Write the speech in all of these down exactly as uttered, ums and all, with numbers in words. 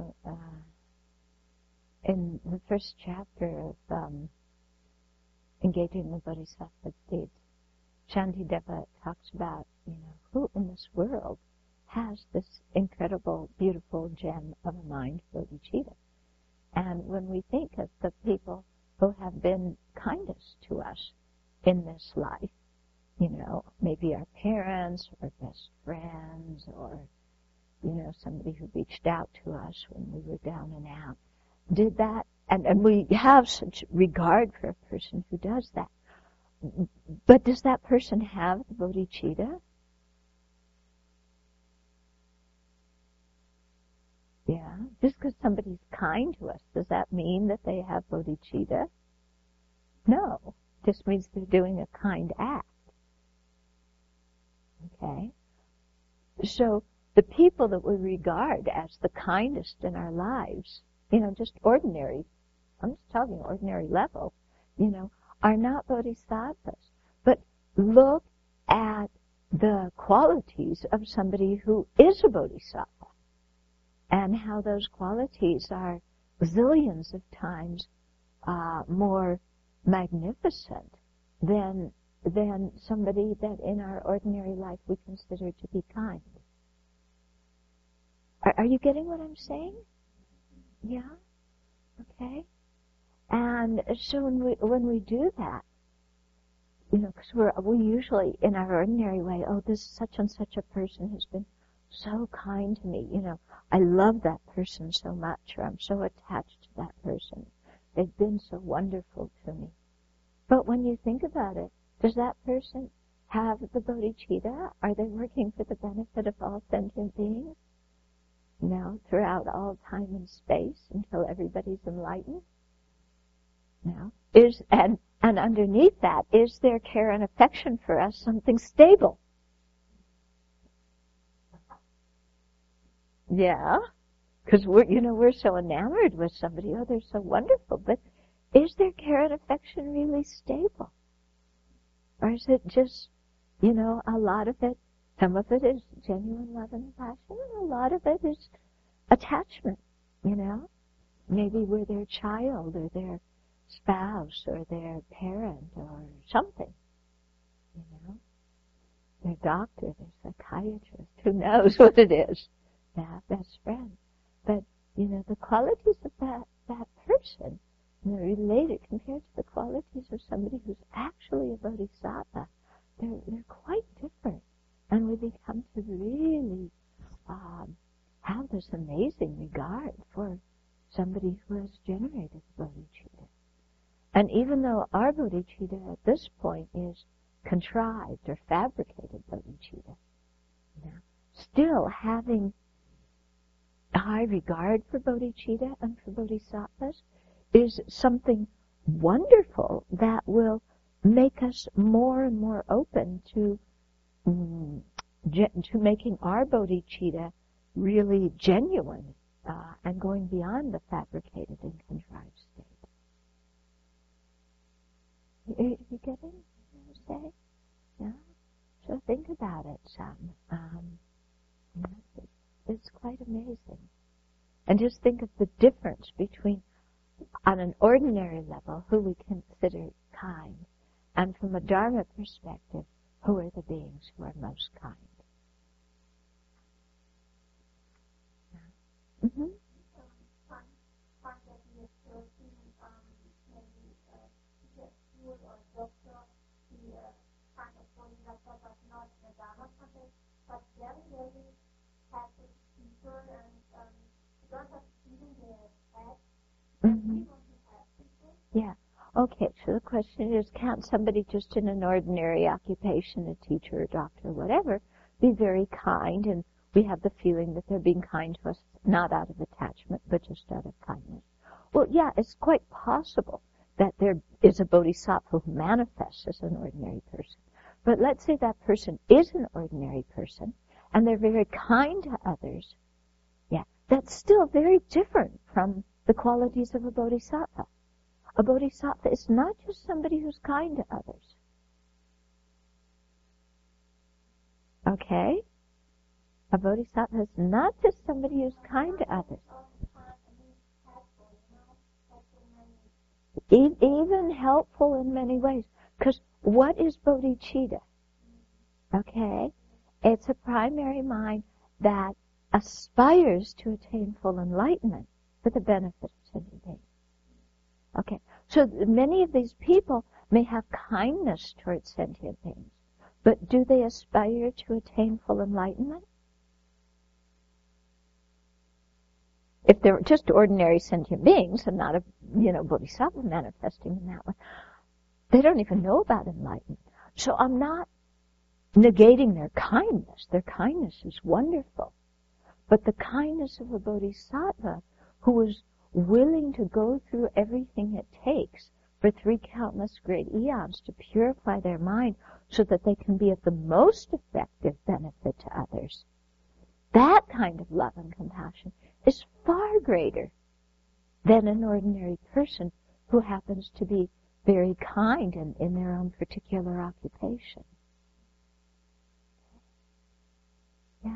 know, uh, in the first chapter of um, Engaging the Bodhisattva Deeds, Shantideva talks about, you know, who in this world has this incredible, beautiful gem of a mind, bodhicitta. And when we think of the people who have been kindest to us in this life, you know, maybe our parents or best friends or, you know, somebody who reached out to us when we were down and out, did that, and, and we have such regard for a person who does that. But does that person have the bodhicitta? Yeah. Just because somebody's kind to us, does that mean that they have bodhicitta? No. Just means they're doing a kind act. Okay? So the people that we regard as the kindest in our lives, you know, just ordinary, I'm just talking ordinary level, you know, are not bodhisattvas. But look at the qualities of somebody who is a bodhisattva and how those qualities are zillions of times uh, more magnificent than than somebody that in our ordinary life we consider to be kind. Are, are you getting what I'm saying? Yeah? Okay? And so when we, when we do that, you know, because we're, we usually, in our ordinary way, oh, this such and such a person has been so kind to me, you know, I love that person so much, or I'm so attached to that person. They've been so wonderful to me. But when you think about it, does that person have the bodhicitta? Are they working for the benefit of all sentient beings? No, throughout all time and space until everybody's enlightened? No. Is, and, and underneath that, is their care and affection for us something stable? Yeah, because we're, you know, we're so enamored with somebody. Oh, they're so wonderful. But is their care and affection really stable? Or is it just, you know, a lot of it, some of it is genuine love and passion, and a lot of it is attachment, you know? Maybe we're their child or their spouse or their parent or something, you know? Their doctor, their psychiatrist, who knows what it is. Yeah, best friend. But, you know, the qualities of that, that person, you know, related compared to the qualities of somebody who's actually a bodhisattva, they're, they're quite different. And we become to really um, have this amazing regard for somebody who has generated bodhicitta. And even though our bodhicitta at this point is contrived or fabricated bodhicitta, you know, still having a high regard for bodhicitta and for bodhisattvas is something wonderful that will make us more and more open to mm, ge- to making our bodhicitta really genuine uh, and going beyond the fabricated and contrived state. You, you getting what I'm saying? Yeah. So think about it, some. Um, you know, it's, it's quite amazing. And just think of the difference between, on an ordinary level, who we consider kind, and from a Dharma perspective, who are the beings who are most kind. Yeah. Mm-hmm. Mm-hmm. Yeah. Okay, so the question is, can't somebody just in an ordinary occupation, a teacher, a doctor, whatever, be very kind, and we have the feeling that they're being kind to us not out of attachment, but just out of kindness? Well, yeah, it's quite possible that there is a bodhisattva who manifests as an ordinary person. But let's say that person is an ordinary person, and they're very kind to others. Yeah, that's still very different from the qualities of a bodhisattva. A bodhisattva is not just somebody who's kind to others. Okay? A bodhisattva is not just somebody who's kind to others. e- even helpful in many ways. Because what is bodhicitta? Okay? It's a primary mind that aspires to attain full enlightenment for the benefit of sentient beings. Okay, so many of these people may have kindness towards sentient beings, but do they aspire to attain full enlightenment? If they're just ordinary sentient beings and not a, you know, bodhisattva manifesting in that way, they don't even know about enlightenment. So I'm not negating their kindness. Their kindness is wonderful. But the kindness of a bodhisattva who is willing to go through everything it takes for three countless great eons to purify their mind so that they can be of the most effective benefit to others, that kind of love and compassion is far greater than an ordinary person who happens to be very kind in, in their own particular occupation. Yeah?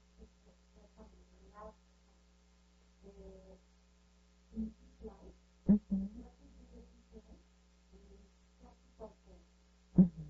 Mm-hmm. Mm-hmm.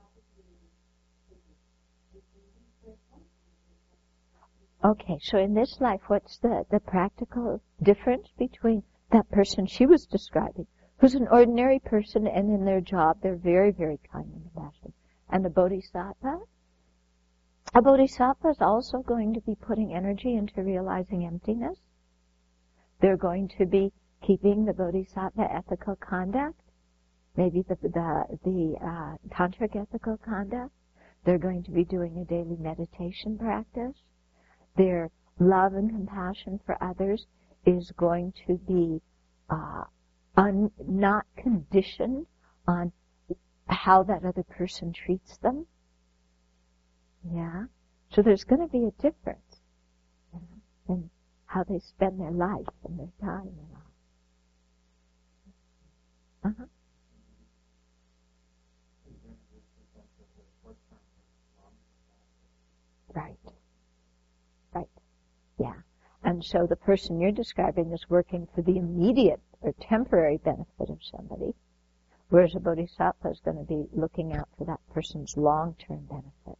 Okay, so in this life, what's the, the practical difference between that person she was describing, who's an ordinary person and in their job they're very, very kind and compassionate, and the bodhisattva? A bodhisattva is also going to be putting energy into realizing emptiness. They're going to be keeping the bodhisattva ethical conduct, maybe the the, the uh, tantric ethical conduct. They're going to be doing a daily meditation practice. Their love and compassion for others is going to be uh, un, not conditioned on how that other person treats them. Yeah? So there's going to be a difference, you know, in how they spend their life and their time and all. Uh-huh. Right. Right. Yeah. And so the person you're describing is working for the immediate or temporary benefit of somebody, whereas a bodhisattva is going to be looking out for that person's long-term benefit.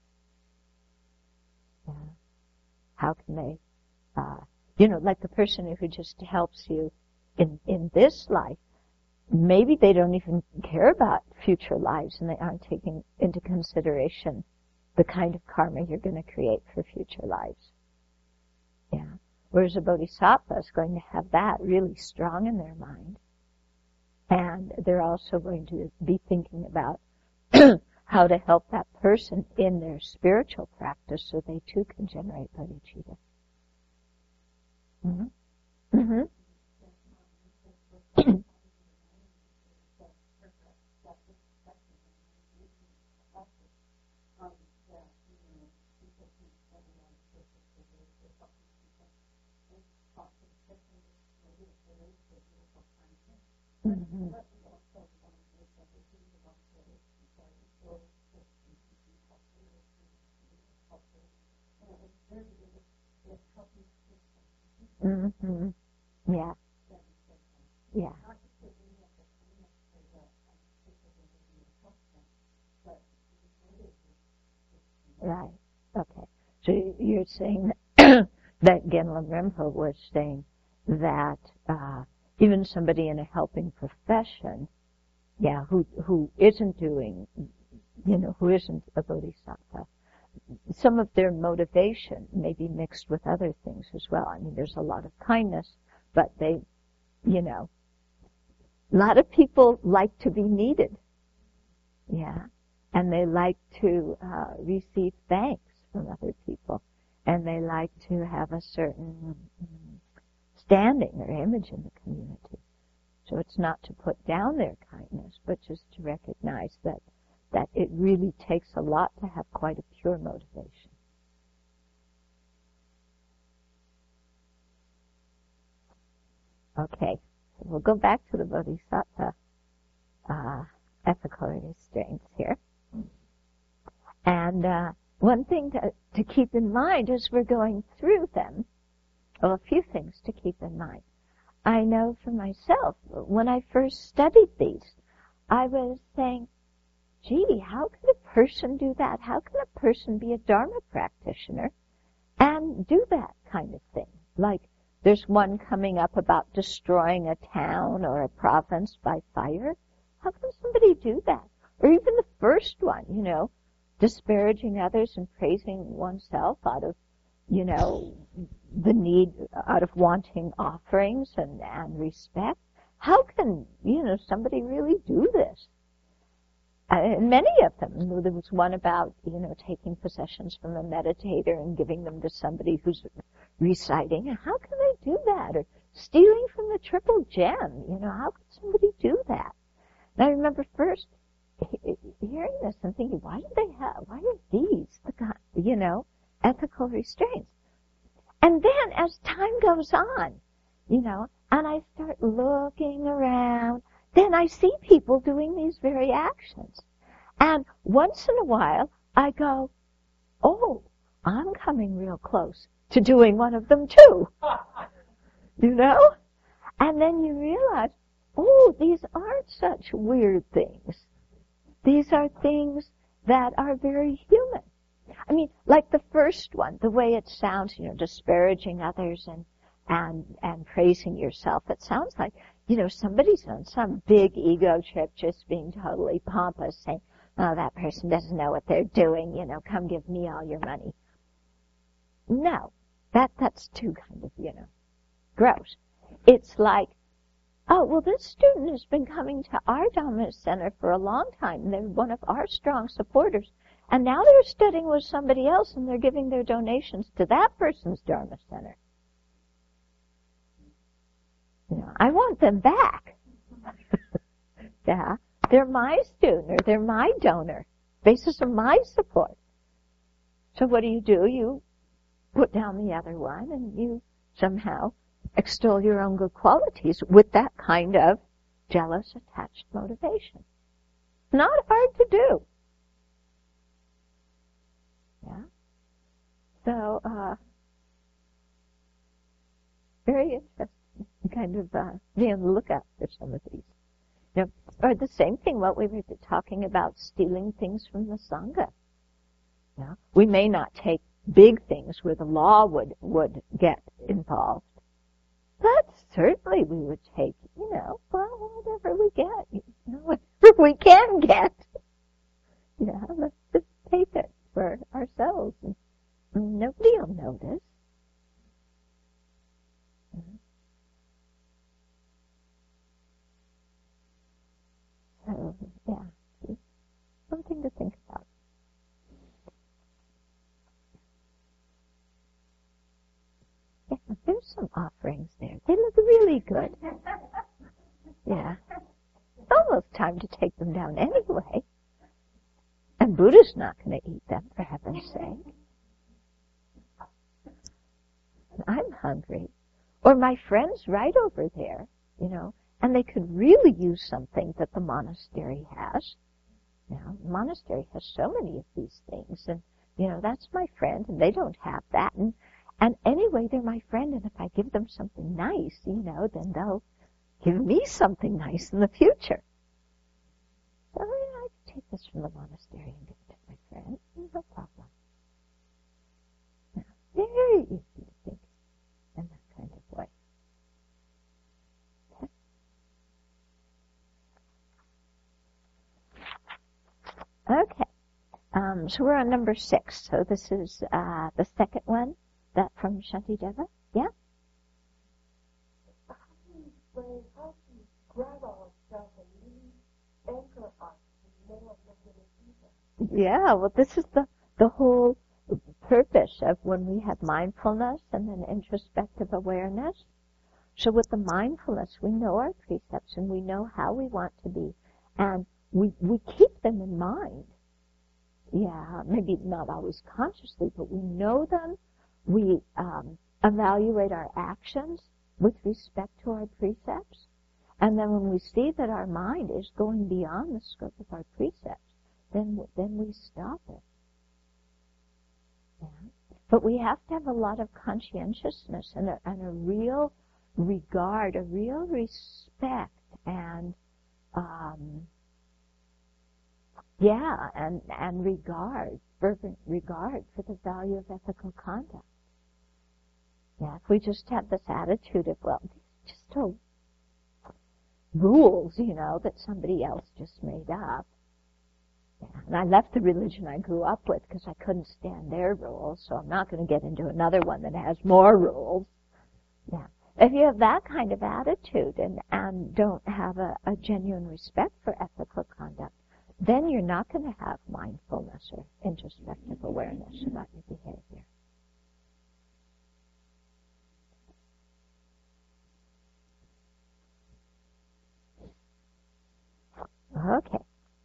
Yeah. How can they, uh, you know, like the person who just helps you in, in this life, maybe they don't even care about future lives and they aren't taking into consideration the kind of karma you're going to create for future lives. Yeah. Whereas a bodhisattva is going to have that really strong in their mind. And they're also going to be thinking about how to help that person in their spiritual practice so they too can generate bodhicitta. Mm-hmm. Mm-hmm. Mm-hmm. Mm-hmm. Yeah. Yeah. Right. Okay. So you're saying that Genlam Rinpoche was saying that uh, even somebody in a helping profession, yeah, who who isn't doing, you know, who isn't a bodhisattva, some of their motivation may be mixed with other things as well. I mean, there's a lot of kindness, but they, you know, a lot of people like to be needed. Yeah. And they like to uh, receive thanks from other people. And they like to have a certain um, standing or image in the community. So it's not to put down their kindness, but just to recognize that, that it really takes a lot to have quite a pure motivation. Okay, so we'll go back to the Bodhisattva uh, ethical restraints here. And uh, one thing to, to keep in mind as we're going through them, well, a few things to keep in mind. I know for myself, when I first studied these, I was saying, gee, how can a person do that? How can a person be a Dharma practitioner and do that kind of thing? Like, there's one coming up about destroying a town or a province by fire. How can somebody do that? Or even the first one, you know, disparaging others and praising oneself out of, you know, the need, out of wanting offerings and, and respect. How can, you know, somebody really do this? And many of them. There was one about, you know, taking possessions from a meditator and giving them to somebody who's reciting. How can they do that? Or stealing from the triple gem. You know, how can somebody do that? And I remember first hearing this and thinking, why do they have, why are these the, you know, ethical restraints? And then as time goes on, you know, and I start looking around, then I see people doing these very actions. And once in a while, I go, oh, I'm coming real close to doing one of them too. You know? And then you realize, oh, these aren't such weird things. These are things that are very human. I mean, like the first one, the way it sounds, you know, disparaging others and and and praising yourself. It sounds like, you know, somebody's on some big ego trip just being totally pompous, saying, oh, that person doesn't know what they're doing, you know, come give me all your money. No, that that's too kind of, you know, gross. It's like, oh, well, this student has been coming to our Dharma Center for a long time, and they're one of our strong supporters, and now they're studying with somebody else, and they're giving their donations to that person's Dharma Center. You know, I want them back. Yeah, they're my student, or they're my donor, basis of my support. So what do you do? You put down the other one, and you somehow extol your own good qualities with that kind of jealous, attached motivation. Not hard to do. Yeah. So, uh, very interesting. Kind of uh, be on the lookout for some of these. You know, or the same thing, what we were talking about, stealing things from the Sangha. You know, we may not take big things where the law would, would get involved. But certainly we would take, you know, well, whatever we get, you know, whatever we can get. Yeah, let's just take it for ourselves. And nobody will notice. So, yeah, something to think about. Yeah, there's some offerings there. They look really good. Yeah. It's almost time to take them down anyway. And Buddha's not going to eat them, for heaven's sake. And I'm hungry. Or my friend's right over there, you know, and they could really use something that the monastery has. You know, the monastery has so many of these things, and, you know, that's my friend, and they don't have that. And, and anyway, they're my friend, and if I give them something nice, you know, then they'll give me something nice in the future. So, yeah, I can take this from the monastery and give it to my friend. No problem. Yeah, very easy to think in that kind of way. Okay, um, so we're on number six. So this is uh, the second one, that from Shantideva. Yeah? How do you explain how to grab ourselves and really anchor us in more negative evil? Yeah, well, this is the, the whole purpose of when we have mindfulness and then introspective awareness. So with the mindfulness, we know our precepts and we know how we want to be, and we we keep them in mind. Yeah, maybe not always consciously, but we know them. We um, evaluate our actions with respect to our precepts. And then when we see that our mind is going beyond the scope of our precepts, then then we stop it. Yeah. But we have to have a lot of conscientiousness and a, and a real regard, a real respect and, um, yeah, and, and regard, fervent regard for the value of ethical conduct. Yeah, if we just have this attitude of, well, these just are rules, you know, that somebody else just made up. Yeah, and I left the religion I grew up with because I couldn't stand their rules, so I'm not going to get into another one that has more rules. Yeah. If you have that kind of attitude and, and don't have a, a genuine respect for ethical conduct, then you're not going to have mindfulness or introspective awareness about your behavior. Okay.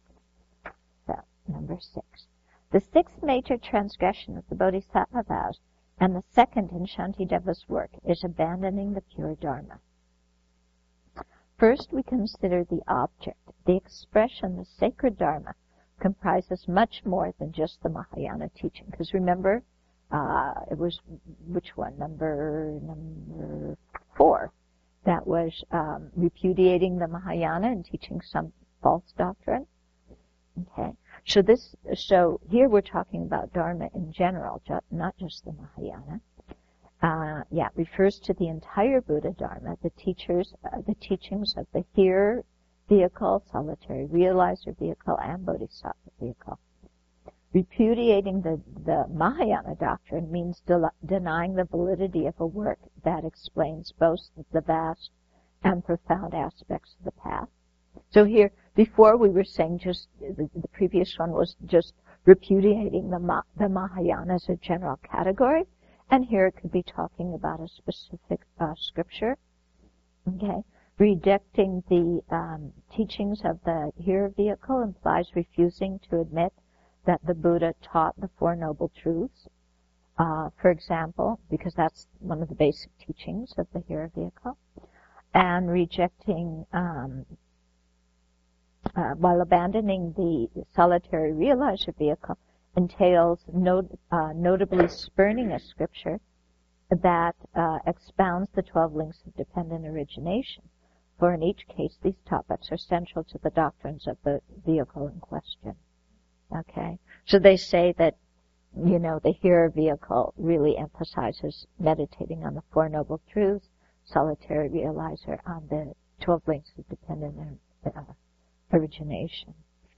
So, number six. The sixth major transgression of the Bodhisattva vows, and the second in Shantideva's work, is abandoning the pure Dharma. First, we consider the object. The expression, the sacred Dharma, comprises much more than just the Mahayana teaching. Because remember, uh, it was, which one? Number, number four. That was um, repudiating the Mahayana and teaching some false doctrine. Okay. So this, so here we're talking about Dharma in general, ju- not just the Mahayana. Uh, yeah, refers to the entire Buddha Dharma, the teachers, uh, the teachings of the Hearer vehicle, solitary realizer vehicle, and Bodhisattva vehicle. Repudiating the, the Mahayana doctrine means de- denying the validity of a work that explains both the vast and profound aspects of the path. So here, before we were saying just, the, the previous one was just repudiating the, Ma, the Mahayana as a general category, and here it could be talking about a specific uh, scripture. Okay, rejecting the um, teachings of the Hearer vehicle implies refusing to admit that the Buddha taught the Four Noble Truths. Uh, for example, because that's one of the basic teachings of the Hearer vehicle, and rejecting um, Uh, while abandoning the solitary realizer vehicle entails not, uh, notably spurning a scripture that uh, expounds the twelve links of dependent origination. For in each case, these topics are central to the doctrines of the vehicle in question. Okay? So they say that, you know, the Hearer vehicle really emphasizes meditating on the Four Noble Truths, solitary realizer on the twelve links of dependent uh, origination.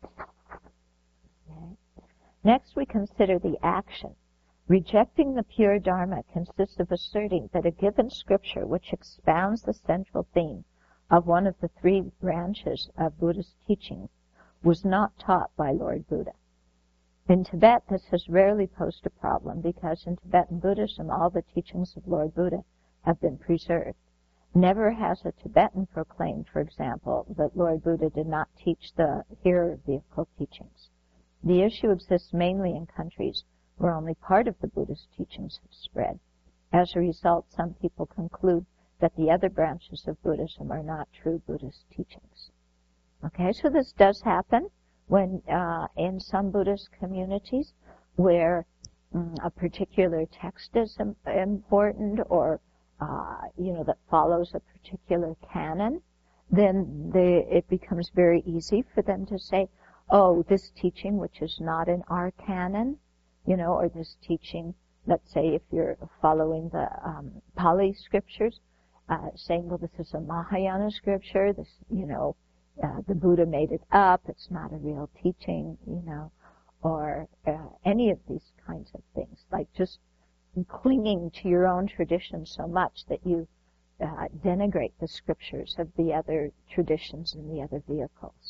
Okay. Next, we consider the action. Rejecting the pure Dharma consists of asserting that a given scripture which expounds the central theme of one of the three branches of Buddhist teachings was not taught by Lord Buddha. In Tibet, this has rarely posed a problem because in Tibetan Buddhism, all the teachings of Lord Buddha have been preserved. Never has a Tibetan proclaimed, for example, that Lord Buddha did not teach the Hearer vehicle teachings. The issue exists mainly in countries where only part of the Buddhist teachings have spread. As a result, some people conclude that the other branches of Buddhism are not true Buddhist teachings. Okay, so this does happen when uh, in some Buddhist communities where um, a particular text is im- important or Uh, you know, that follows a particular canon, then they, it becomes very easy for them to say, oh, this teaching which is not in our canon, you know, or this teaching, let's say if you're following the um, Pali scriptures, uh, saying, well, this is a Mahayana scripture, this, you know, uh, the Buddha made it up, it's not a real teaching, you know, or uh, any of these kinds of things, like just clinging to your own tradition so much that you uh, denigrate the scriptures of the other traditions and the other vehicles.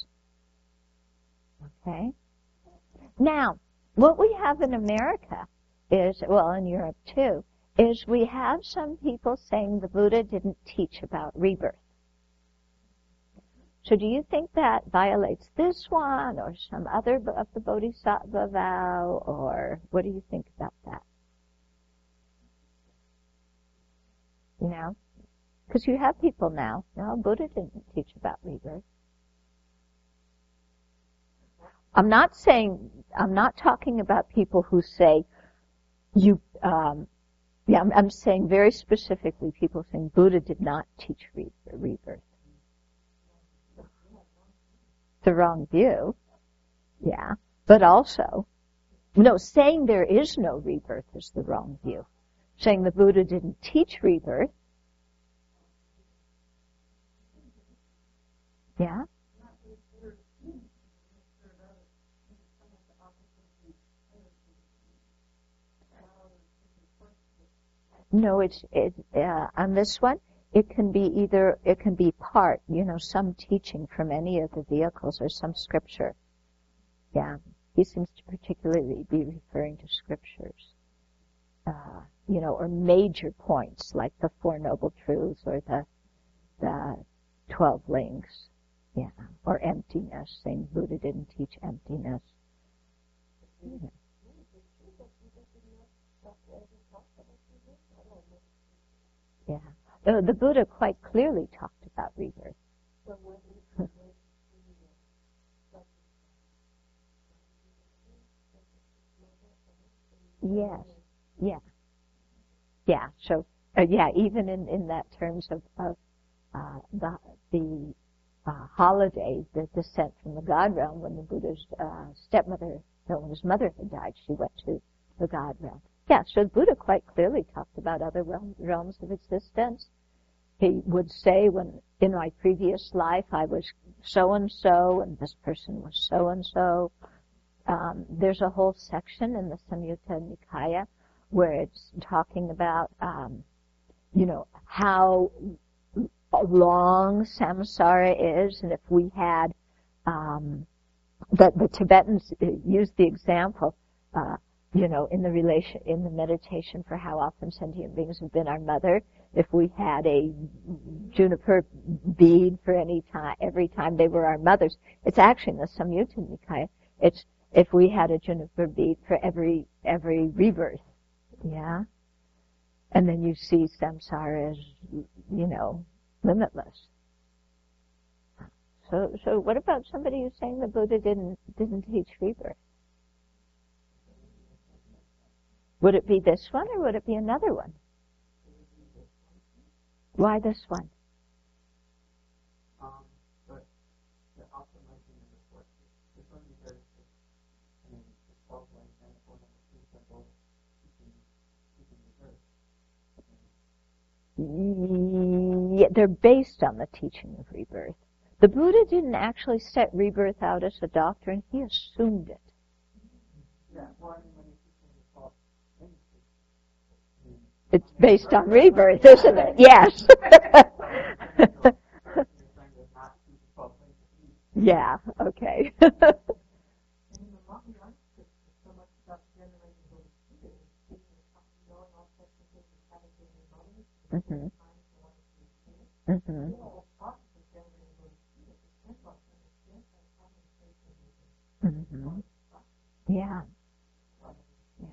Okay? Now, what we have in America is, well, in Europe too, is we have some people saying the Buddha didn't teach about rebirth. So do you think that violates this one or some other of the Bodhisattva vow, or what do you think about that? You know, because you have people now, no, Buddha didn't teach about rebirth. I'm not saying, I'm not talking about people who say you, um, Yeah, I'm, I'm saying very specifically, people saying Buddha did not teach re- rebirth. The wrong view. Yeah. But also, no, saying there is no rebirth is the wrong view. Saying the Buddha didn't teach rebirth. Yeah? No, it's it, uh, on this one. It can be either. It can be part. You know, some teaching from any of the vehicles or some scripture. Yeah, he seems to particularly be referring to scriptures. Uh, you know, or major points like the Four Noble Truths or the the Twelve Links. Yeah, or emptiness. Saying Buddha didn't teach emptiness. Yeah. Yeah. The, the Buddha quite clearly talked about rebirth. Yes. Yeah. Yeah. So, uh, yeah, even in, in that terms of, of uh, the, the uh, holiday, the descent from the God realm, when the Buddha's uh, stepmother, no, when his mother had died, she went to the God realm. Yeah, so the Buddha quite clearly talked about other realm, realms of existence. He would say, when in my previous life I was so-and-so, and this person was so-and-so. Um, there's a whole section in the Samyutta Nikaya where it's talking about, um, you know, how long samsara is, and if we had, um, the, the Tibetans used the example, uh, you know, in the relation, in the meditation for how often sentient beings have been our mother. If we had a juniper bead for any time, every time they were our mothers, it's actually in the Samyutta Nikaya. It's if we had a juniper bead for every every rebirth, yeah. And then you see samsara as, you know, limitless. So, so what about somebody who's saying the Buddha didn't didn't teach rebirth? Would it be this one or would it be another one? Why this one? Um, but the also mentioned in the course, this one because, I mean, it's twelve ways and it's one of the three symbols teaching, teaching rebirth. Yeah, they're based on the teaching of rebirth. The Buddha didn't actually set rebirth out as a doctrine, he assumed it. Yeah, well, I mean, when he's teaching the twelve things, it's based on rebirth, isn't it? Yes. Yeah, okay. Mm-hmm. Mm-hmm. Mm-hmm. Yeah. Yeah.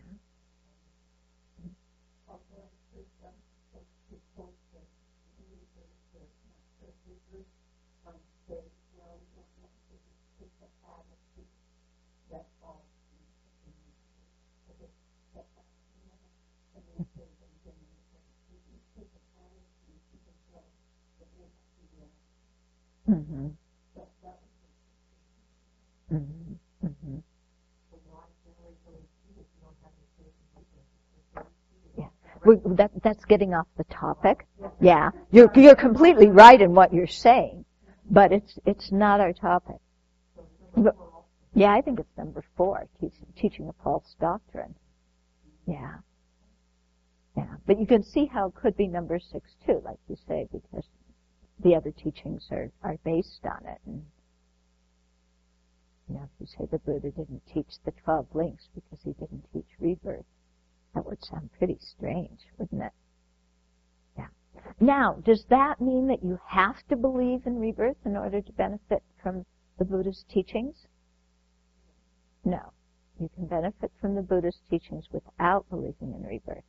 Mm-hmm. Mm-hmm. Mm-hmm. Yeah, We're, that that's getting off the topic. Yeah, you're you're completely right in what you're saying, but it's it's not our topic. But, yeah, I think it's number four, teach, teaching a false doctrine. Yeah, yeah, but you can see how it could be number six too, like you say, because the other teachings are are based on it. And, you know, if you say the Buddha didn't teach the twelve links because he didn't teach rebirth, that would sound pretty strange, wouldn't it? Yeah. Now, does that mean that you have to believe in rebirth in order to benefit from the Buddha's teachings? No. You can benefit from the Buddha's teachings without believing in rebirth.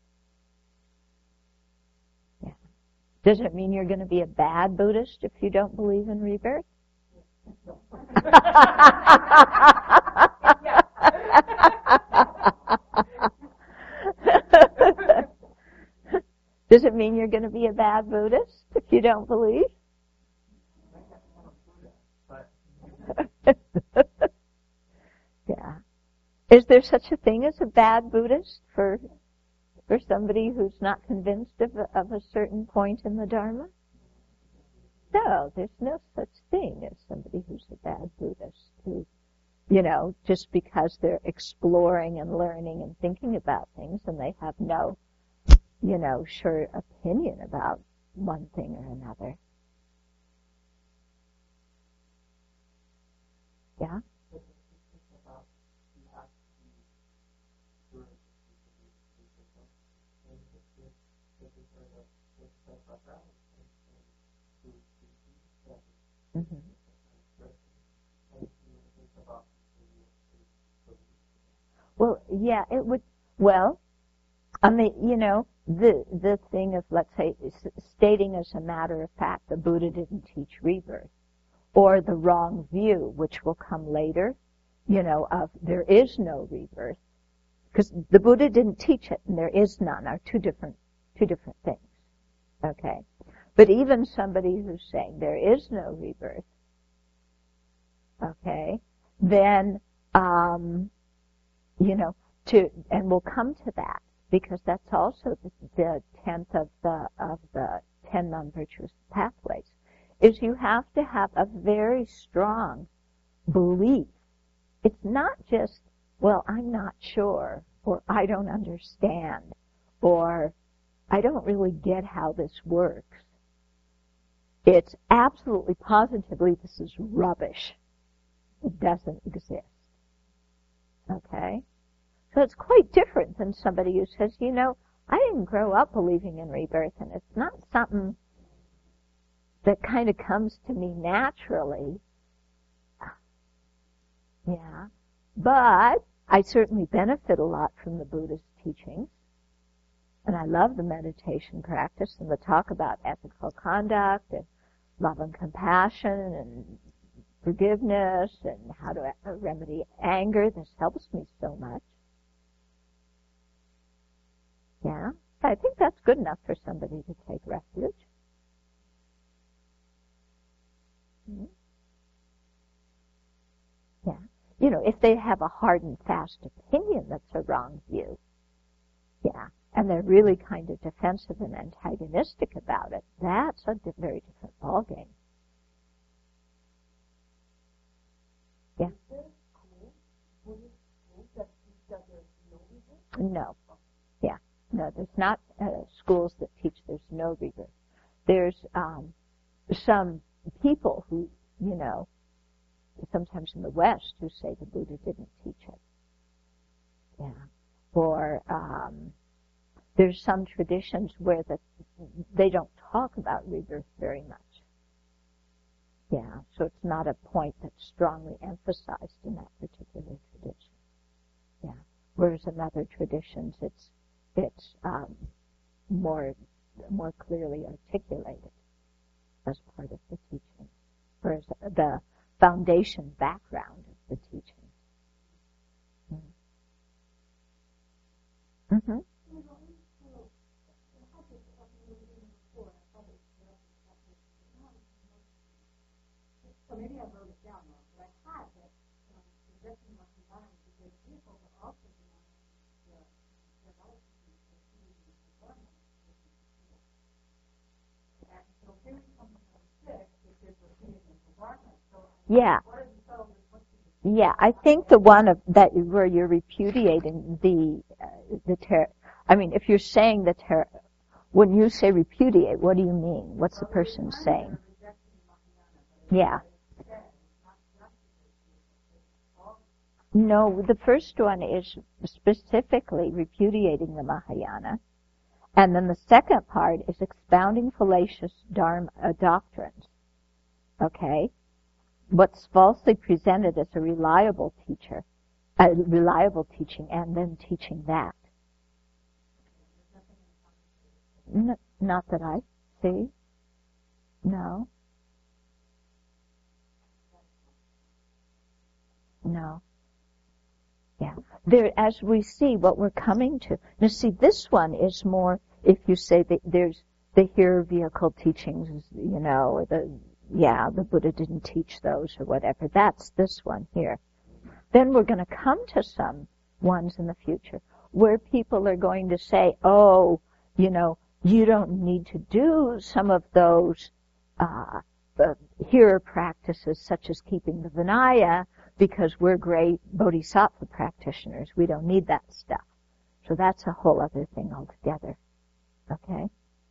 Yeah. Does it mean you're going to be a bad Buddhist if you don't believe in rebirth? Does it mean you're going to be a bad Buddhist if you don't believe? Yeah. Is there such a thing as a bad Buddhist for for somebody who's not convinced of a, of a certain point in the Dharma? No, there's no such thing as somebody who's a bad Buddhist who, you know, just because they're exploring and learning and thinking about things and they have no, you know, sure opinion about one thing or another. Yeah? Mm-hmm. Well, yeah, it would, well, I mean, you know, the the thing of, let's say, stating as a matter of fact the Buddha didn't teach rebirth, or the wrong view, which will come later, you know, of there is no rebirth, because the Buddha didn't teach it and there is none are two different two different things. Okay? But even somebody who's saying there is no rebirth, okay, then, um, you know, to, and we'll come to that, because that's also the, the tenth of the, of the ten non-virtuous pathways, is you have to have a very strong belief. It's not just, well, I'm not sure, or I don't understand, or I don't really get how this works. It's absolutely, positively, this is rubbish. It doesn't exist. Okay? So it's quite different than somebody who says, you know, I didn't grow up believing in rebirth, and it's not something that kind of comes to me naturally. Yeah. But I certainly benefit a lot from the Buddhist teachings. And I love the meditation practice and the talk about ethical conduct and love and compassion and forgiveness and how to remedy anger. This helps me so much. Yeah, I think that's good enough for somebody to take refuge. Mm-hmm. Yeah. You know, if they have a hard and fast opinion that's a wrong view, yeah, and they're really kind of defensive and antagonistic about it, that's a di- very different ballgame. Yeah? No. Yeah. No, there's not uh, schools that teach there's no rebirth. There's um, some people who, you know, sometimes in the West who say the Buddha didn't teach it. Yeah. Or um, there's some traditions where the, they don't talk about rebirth very much. Yeah, so it's not a point that's strongly emphasized in that particular tradition. Yeah. Whereas in other traditions, it's it's um, more more clearly articulated as part of the teaching. Whereas the foundation background of the teaching. Mm-hmm. Mm-hmm. So maybe I wrote it down wrong, but I had that um, rejecting my mind because people were also denying the the relative of performance. And so here we come to number six, which is repeating the performance. So yeah. What are the subtle Yeah, I think the one of that where you're repudiating the uh, the ter. I mean, if you're saying the ter, when you say repudiate, what do you mean? What's the person saying? Yeah. No, the first one is specifically repudiating the Mahayana, and then the second part is expounding fallacious dharma uh, doctrines. Okay, what's falsely presented as a reliable teacher, a reliable teaching, and then teaching that. N- not that I see. No. No. Yeah. There, as we see what we're coming to. Now see, this one is more, if you say that there's the here vehicle teachings, you know, or the, yeah, the Buddha didn't teach those or whatever, that's this one here. Then we're going to come to some ones in the future where people are going to say, oh, you know, you don't need to do some of those uh, uh, here practices such as keeping the Vinaya because we're great bodhisattva practitioners. We don't need that stuff. So that's a whole other thing altogether. Okay?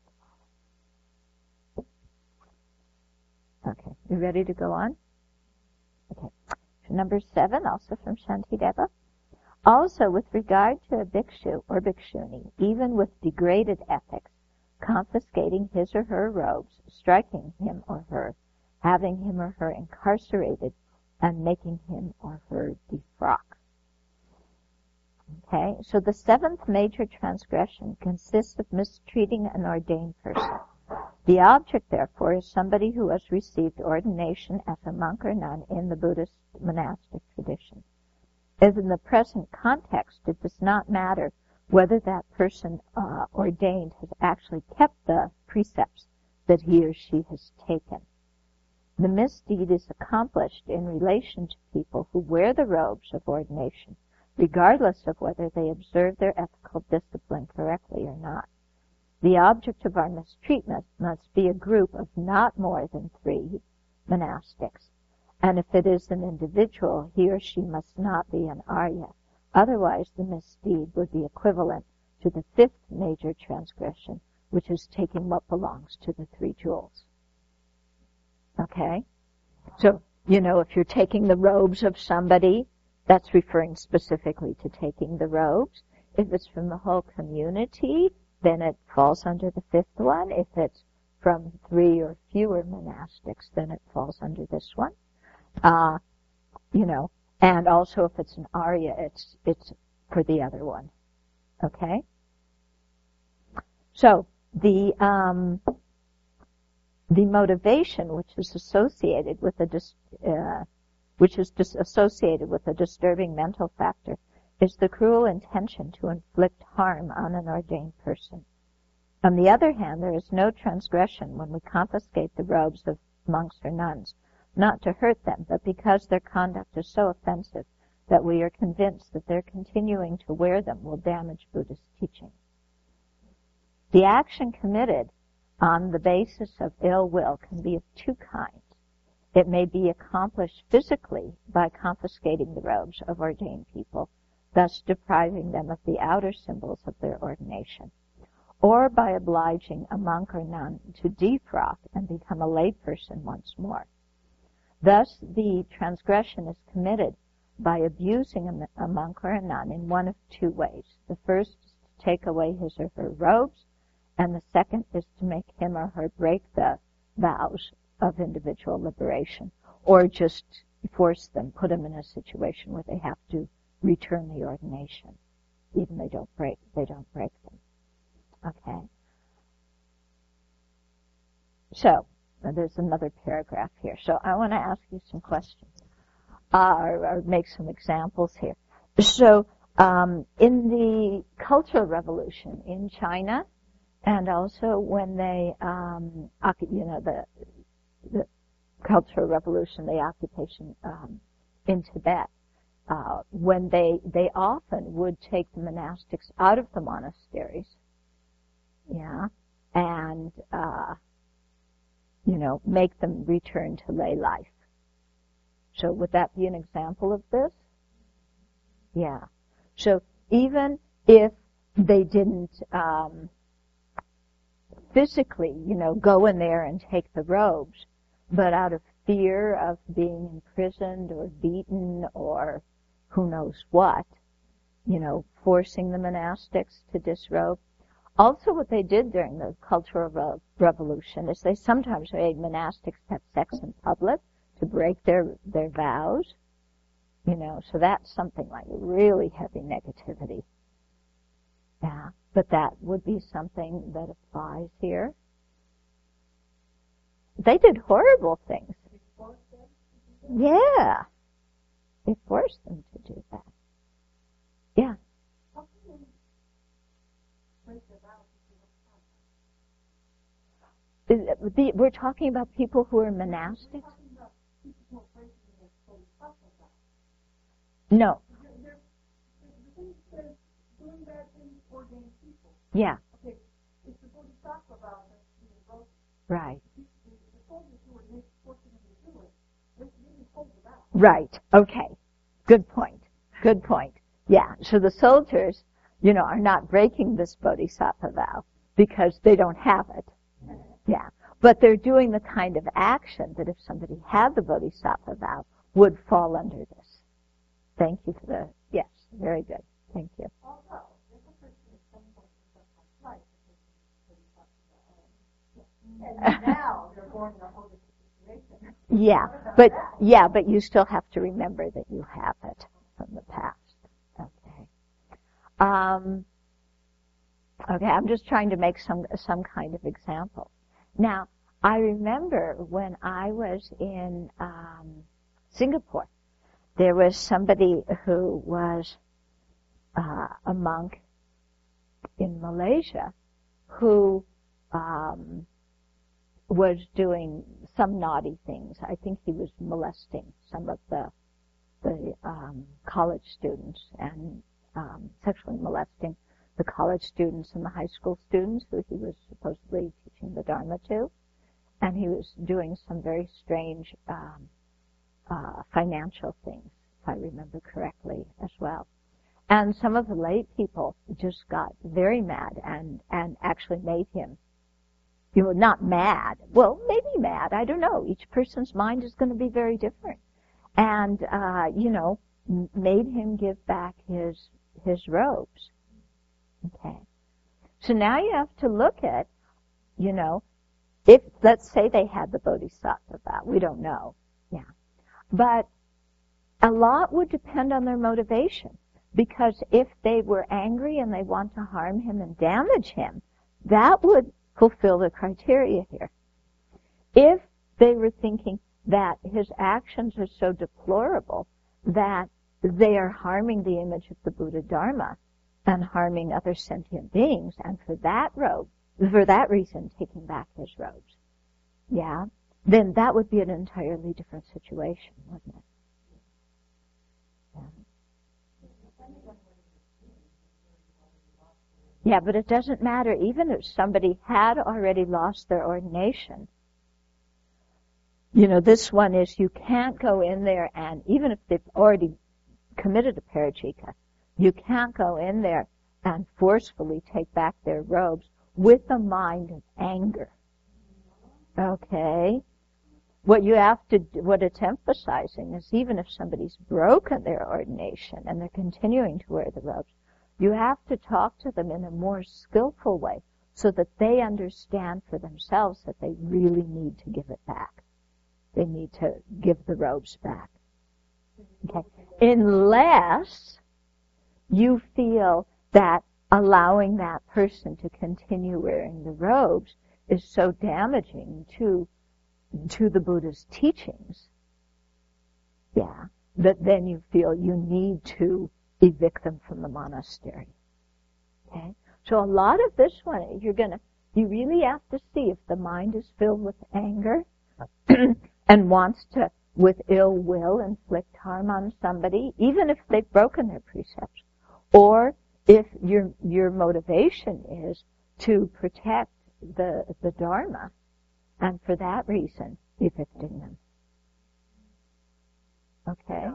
Okay. You ready to go on? Okay. So number seven, also from Shantideva. Also, with regard to a bhikshu or bhikshuni, even with degraded ethics, confiscating his or her robes, striking him or her, having him or her incarcerated, and making him or her defrock. Okay, so the seventh major transgression consists of mistreating an ordained person. The object, therefore, is somebody who has received ordination as a monk or nun in the Buddhist monastic tradition. As in the present context, it does not matter whether that person uh, ordained has actually kept the precepts that he or she has taken. The misdeed is accomplished in relation to people who wear the robes of ordination, regardless of whether they observe their ethical discipline correctly or not. The object of our mistreatment must be a group of not more than three monastics, and if it is an individual, he or she must not be an Arya. Otherwise, the misdeed would be equivalent to the fifth major transgression, which is taking what belongs to the three jewels. Okay? So, you know, if you're taking the robes of somebody, that's referring specifically to taking the robes. If it's from the whole community, then it falls under the fifth one. If it's from three or fewer monastics, then it falls under this one. Uh, you know, and also if it's an Arya, it's, it's for the other one. Okay? So, the, um, the motivation which is associated with a, dis, uh, which is dis- associated with a disturbing mental factor is the cruel intention to inflict harm on an ordained person. On the other hand, there is no transgression when we confiscate the robes of monks or nuns, not to hurt them, but because their conduct is so offensive that we are convinced that their continuing to wear them will damage Buddhist teaching. The action committed on the basis of ill will can be of two kinds. It may be accomplished physically by confiscating the robes of ordained people, thus depriving them of the outer symbols of their ordination, or by obliging a monk or nun to defrock and become a layperson once more. Thus, the transgression is committed by abusing a, a monk or a nun in one of two ways. The first is to take away his or her robes, and the second is to make him or her break the vows of individual liberation, or just force them, put them in a situation where they have to return the ordination, even they don't break, they don't break them. Okay. So, there's another paragraph here. So I want to ask you some questions, uh, or, or make some examples here. So, um, in the Cultural Revolution in China, and also when they, um, you know, the, the Cultural Revolution, the occupation um, in Tibet, uh, when they they often would take the monastics out of the monasteries, yeah, and uh, you know, make them return to lay life. So would that be an example of this? Yeah. So even if they didn't um, physically, you know, go in there and take the robes, but out of fear of being imprisoned or beaten or who knows what, you know, forcing the monastics to disrobe. Also what they did during the Cultural Re- Revolution is they sometimes made monastics have sex in public to break their, their vows, you know, so that's something like really heavy negativity. Yeah, but that would be something that applies here. They did horrible things. Yeah. They forced them to do that. Yeah. the, we're talking about people who are monastics? No. Yeah. Okay, it's the Bodhisattva vow that's being broken. Right. The soldiers who were fortunate to do it, they didn't hold it out. Right. Okay. Good point. Good point. Yeah. So the soldiers, you know, are not breaking this Bodhisattva vow because they don't have it. Yeah. But they're doing the kind of action that if somebody had the Bodhisattva vow would fall under this. Thank you for the, yes, very good. Thank you. Also, if a person is thankful for such life, and now they're going to a whole different situation. Yeah, but yeah, but you still have to remember that you have it from the past. Okay. Um, okay, I'm just trying to make some some kind of example. Now, I remember when I was in um, Singapore, there was somebody who was uh, a monk in Malaysia who um, was doing some naughty things. I think he was molesting some of the the um, college students and um, sexually molesting the college students and the high school students who he was supposedly teaching the Dharma to. And he was doing some very strange um, uh, financial things, if I remember correctly, as well. And some of the lay people just got very mad and, and actually made him, you know, not mad. Well, maybe mad. I don't know. Each person's mind is going to be very different. And, uh, you know, m- made him give back his, his robes. Okay. So now you have to look at, you know, if, let's say they had the Bodhisattva vow. We don't know. Yeah. But a lot would depend on their motivation. Because if they were angry and they want to harm him and damage him, that would fulfill the criteria here. If they were thinking that his actions are so deplorable that they are harming the image of the Buddha Dharma and harming other sentient beings, and for that robe, for that reason, taking back his robes, yeah, then that would be an entirely different situation, wouldn't it? Yeah. Yeah, but it doesn't matter. Even if somebody had already lost their ordination, you know, this one is you can't go in there and, even if they've already committed a parajika, you can't go in there and forcefully take back their robes with a mind of anger. Okay? What you have to, what it's emphasizing is even if somebody's broken their ordination and they're continuing to wear the robes, you have to talk to them in a more skillful way so that they understand for themselves that they really need to give it back. They need to give the robes back. Okay? Unless you feel that allowing that person to continue wearing the robes is so damaging to to the Buddha's teachings, yeah, that then you feel you need to evict them from the monastery. Okay? So a lot of this one, you're gonna, you really have to see if the mind is filled with anger and wants to, with ill will, inflict harm on somebody, even if they've broken their precepts, or if your your motivation is to protect the the Dharma, and for that reason, evicting them. Okay?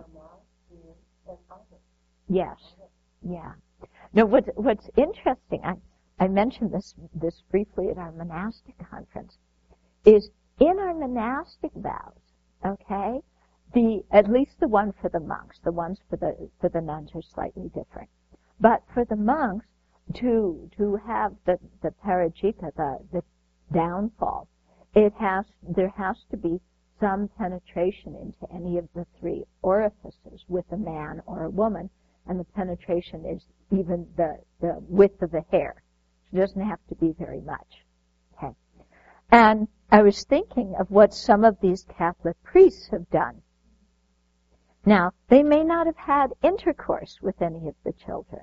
Yes. Yeah. Now, what's, what's interesting, I, I mentioned this, this briefly at our monastic conference, is in our monastic vows, okay, the, at least the one for the monks, the ones for the, for the nuns are slightly different. But for the monks, to, to have the, the parajika, the, the downfall, it has, there has to be some penetration into any of the three orifices with a man or a woman, and the penetration is even the, the width of the hair. It doesn't have to be very much. Okay. And I was thinking of what some of these Catholic priests have done. Now, they may not have had intercourse with any of the children,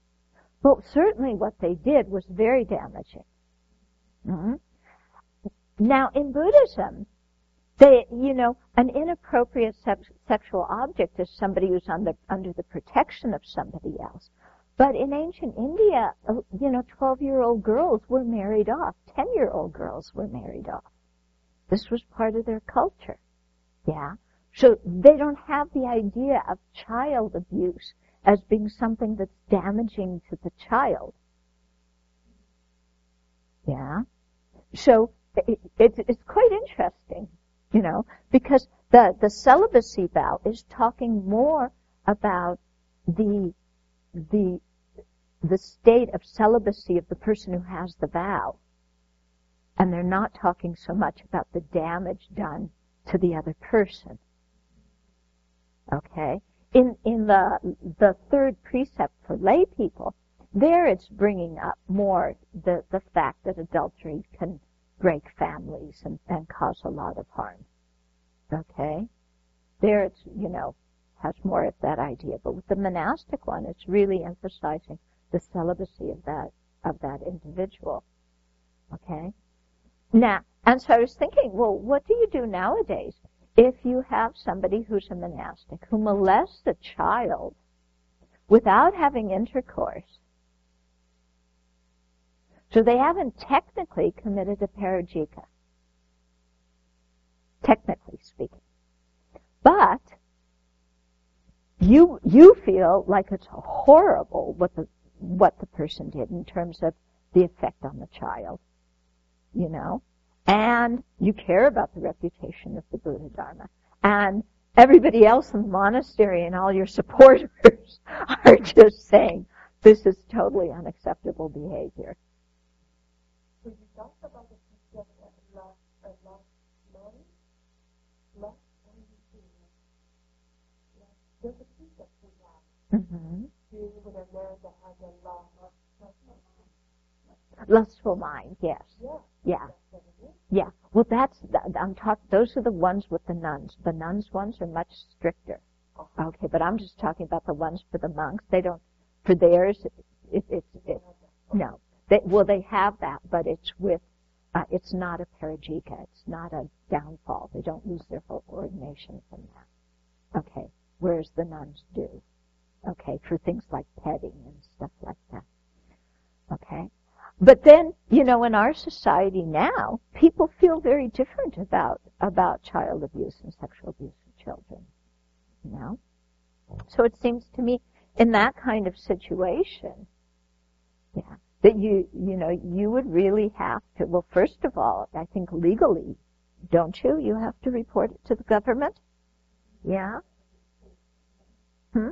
but certainly what they did was very damaging. Mm-hmm. Now, in Buddhism, they, you know, an inappropriate se- sexual object is somebody who's on the, under the protection of somebody else. But in ancient India, you know, twelve-year-old girls were married off. ten-year-old girls were married off. This was part of their culture. Yeah? So they don't have the idea of child abuse as being something that's damaging to the child. Yeah? So it, it, it's quite interesting, you know, because the, the celibacy vow is talking more about the the the state of celibacy of the person who has the vow. And they're not talking so much about the damage done to the other person. Okay? In in the the third precept for lay people, there it's bringing up more the, the fact that adultery can break families and, and cause a lot of harm. Okay? There it's, you know, has more of that idea. But with the monastic one, it's really emphasizing the celibacy of that of that individual. Okay? Now, and so I was thinking, well, what do you do nowadays if you have somebody who's a monastic who molests a child without having intercourse? So they haven't technically committed a parajika, technically speaking. But you you feel like it's horrible what the what the person did in terms of the effect on the child, you know, and you care about the reputation of the Buddha Dharma, and everybody else in the monastery and all your supporters are just saying this is totally unacceptable behavior. So you talked about the precept of love, of love, love, love, what do you see? There's a precept for that. Mm-hmm. You would have learned that has a love, Lustful mind, yes. Yeah. Yeah. Yeah. Well, that's, I'm talking, those are the ones with the nuns. The nuns ones are much stricter. Okay, but I'm just talking about the ones for the monks. They don't, for theirs, it, it, it, no. They, well, they have that, but it's with, uh, it's not a parajika. It's not a downfall. They don't lose their whole ordination from that. Okay, whereas the nuns do. Okay, for things like petting and stuff like that. Okay? But then, you know, in our society now, people feel very different about, about child abuse and sexual abuse of children. You know? So it seems to me, in that kind of situation, yeah, that you, you know, you would really have to, well, first of all, I think legally, don't you? You have to report it to the government? Yeah? Hmm?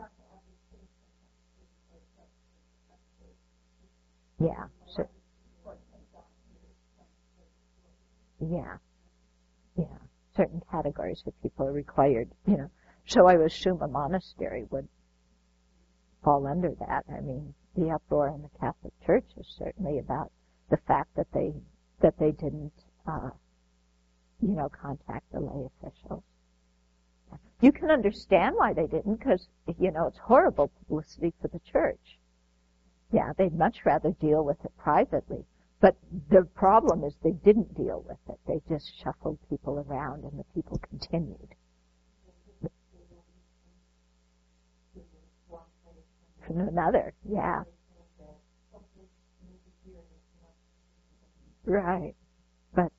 Yeah. So, yeah. Yeah. Certain categories of people are required, you know. So I would assume a monastery would fall under that. I mean, the uproar in the Catholic Church is certainly about the fact that they that they didn't, uh, you know, contact the lay officials. You can understand why they didn't, because, you know, it's horrible publicity for the church. Yeah, they'd much rather deal with it privately. But the problem is they didn't deal with it. They just shuffled people around and the people continued. From another, yeah. Right. But,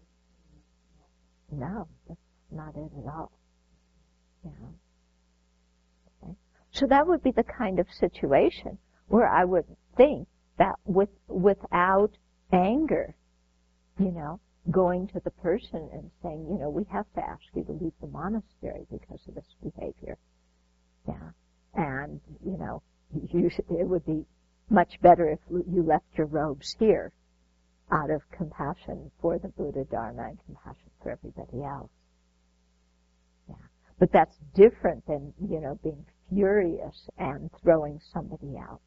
no, that's not it at all. Yeah. Okay. So that would be the kind of situation where I would think that with, without anger, you know, going to the person and saying, you know, we have to ask you to leave the monastery because of this behavior. Yeah. And, you know, you, it would be much better if you left your robes here out of compassion for the Buddha Dharma and compassion for everybody else. Yeah. But that's different than, you know, being furious and throwing somebody out.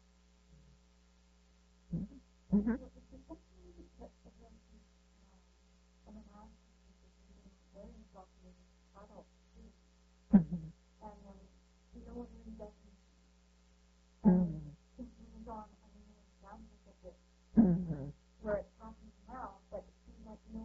Mm-hmm. Mm-hmm. Mm-hmm. Mm-hmm. Where it happens now, but it seems like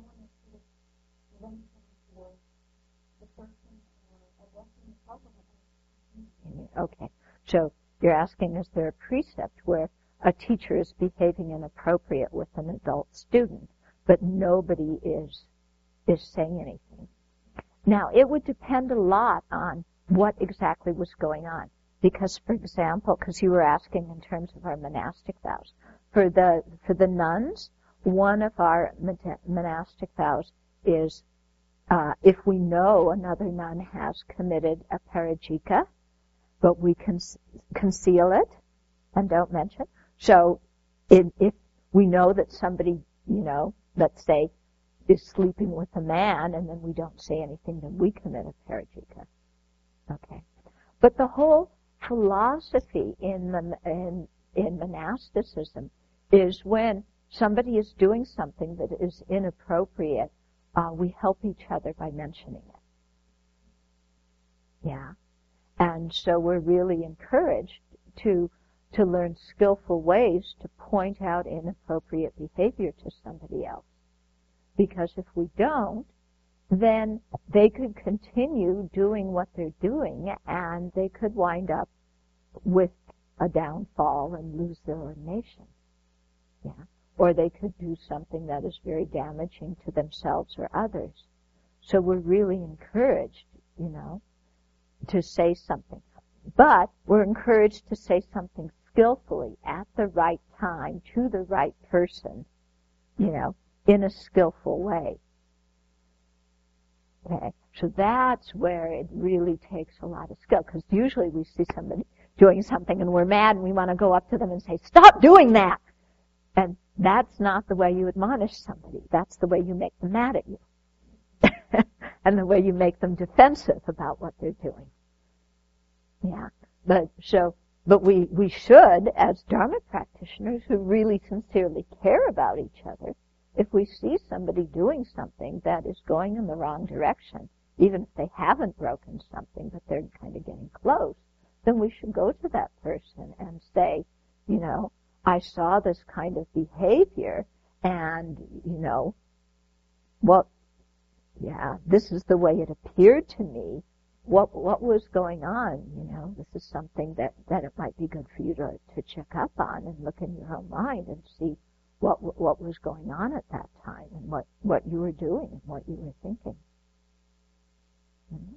So you're asking, is there a precept where a teacher is behaving inappropriate with an adult student, but nobody is is saying anything? Now, it would depend a lot on what exactly was going on. Because, for example, because you were asking in terms of our monastic vows, for the for the nuns, one of our monastic vows is uh, if we know another nun has committed a parajika, but we can conceal it and don't mention. So, if, if we know that somebody, you know, let's say, is sleeping with a man, and then we don't say anything, then we commit a parajika. Okay, but the whole philosophy in the in, in monasticism is when somebody is doing something that is inappropriate, uh, we help each other by mentioning it. Yeah, and so we're really encouraged to to learn skillful ways to point out inappropriate behavior to somebody else, because if we don't, then they could continue doing what they're doing, and they could wind up with a downfall and lose their ordination. Yeah. Or they could do something that is very damaging to themselves or others. So we're really encouraged, you know, to say something. But we're encouraged to say something skillfully at the right time to the right person, you know, in a skillful way. Okay, so that's where it really takes a lot of skill, because usually we see somebody doing something and we're mad and we want to go up to them and say, stop doing that! And that's not the way you admonish somebody. That's the way you make them mad at you. And the way you make them defensive about what they're doing. Yeah, but so, but we, we should, as Dharma practitioners who really sincerely care about each other, if we see somebody doing something that is going in the wrong direction, even if they haven't broken something, but they're kind of getting close, then we should go to that person and say, you know, I saw this kind of behavior, and, you know, well, yeah, this is the way it appeared to me. What what was going on? You know, this is something that, that it might be good for you to, to check up on and look in your own mind and see what what was going on at that time and what, what you were doing and what you were thinking. Mm-hmm.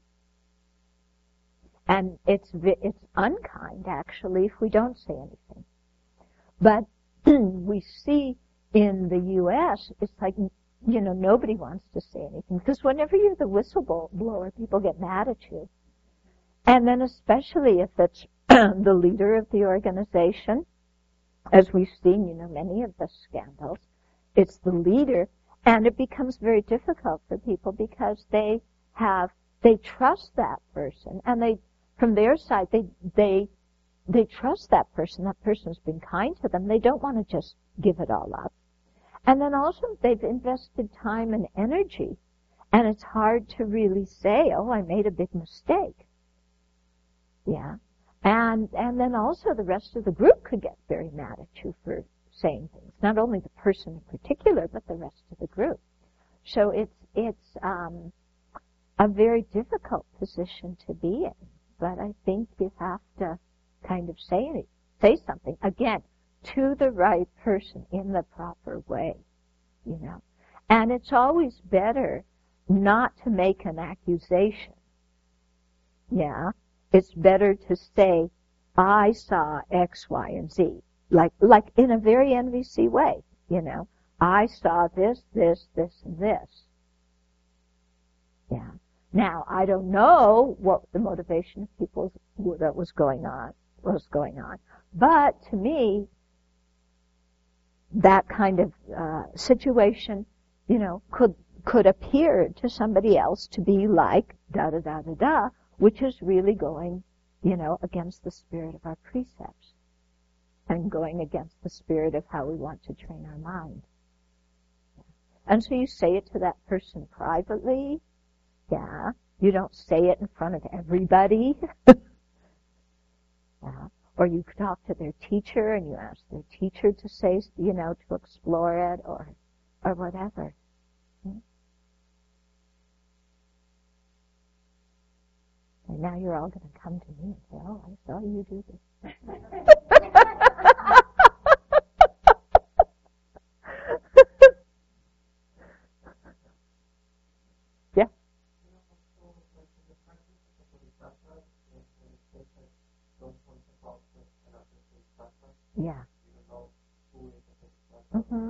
And it's it's unkind, actually, if we don't say anything. But we see in the U S, it's like, you know, nobody wants to say anything. Because whenever you're the whistleblower, people get mad at you. And then especially if it's the leader of the organization, as we've seen, you know, many of the scandals, it's the leader, and it becomes very difficult for people because they have, they trust that person, and they, from their side, they, they, they trust that person. That person's been kind to them. They don't want to just give it all up. And then also they've invested time and energy, and it's hard to really say, oh, I made a big mistake. Yeah. And and then also the rest of the group could get very mad at you for saying things. Not only the person in particular, but the rest of the group. So it's it's um, a very difficult position to be in. But I think you have to kind of say it, say something again to the right person in the proper way, you know. And it's always better not to make an accusation. Yeah. It's better to say, I saw X, Y, and Z. Like, like in a very N V C way, you know. I saw this, this, this, and this. Yeah. Now, I don't know what the motivation of people that was going on, was going on. But to me, that kind of uh, situation, you know, could, could appear to somebody else to be like da da da da da, which is really going, you know, against the spirit of our precepts and going against the spirit of how we want to train our mind. And so you say it to that person privately. Yeah. You don't say it in front of everybody. Yeah. Or you talk to their teacher and you ask their teacher to say, you know, to explore it or, or whatever. now you're all going to come to me and say, oh, I saw you do this. Yeah. Yeah. Mm-hmm.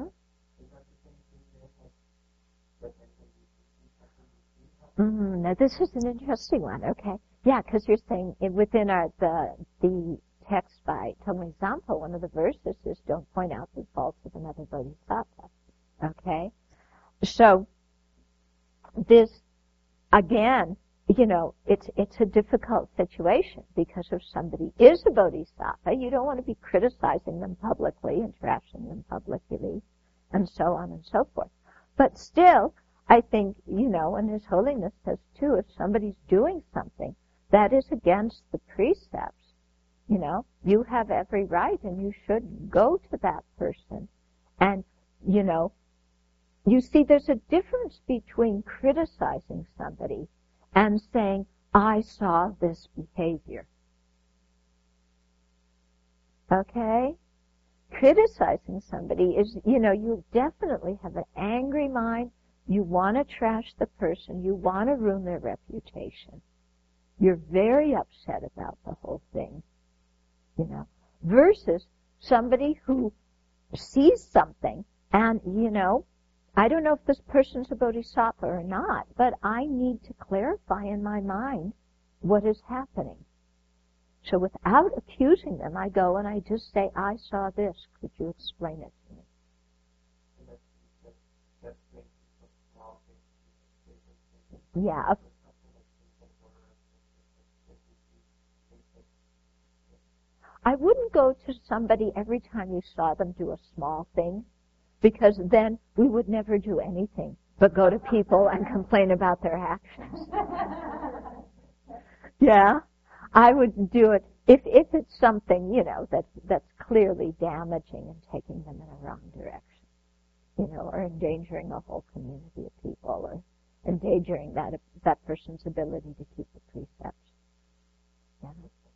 Mm, now this is an interesting one. Okay, yeah, because you're saying it, within our the the text by Tonglen Zampo, one of the verses is "Don't point out the faults of another bodhisattva." Okay, so this again, you know, it's it's a difficult situation because if somebody is a bodhisattva, you don't want to be criticizing them publicly and trashing them publicly, and so on and so forth. But still, I think, you know, and His Holiness says too, if somebody's doing something that is against the precepts, you know, you have every right and you should go to that person. And, you know, you see there's a difference between criticizing somebody and saying, I saw this behavior. Okay? Criticizing somebody is, you know, you definitely have an angry mind. You want to trash the person. You want to ruin their reputation. You're very upset about the whole thing, you know, versus somebody who sees something and, you know, I don't know if this person's a bodhisattva or not, but I need to clarify in my mind what is happening. So without accusing them, I go and I just say, I saw this. Could you explain it to me? Yeah. I wouldn't go to somebody every time you saw them do a small thing, because then we would never do anything but go to people and complain about their actions. Yeah. I would do it if if it's something, you know, that that's clearly damaging and taking them in a wrong direction, you know, or endangering a whole community of people, or endangering that that person's ability to keep the precepts. Yeah.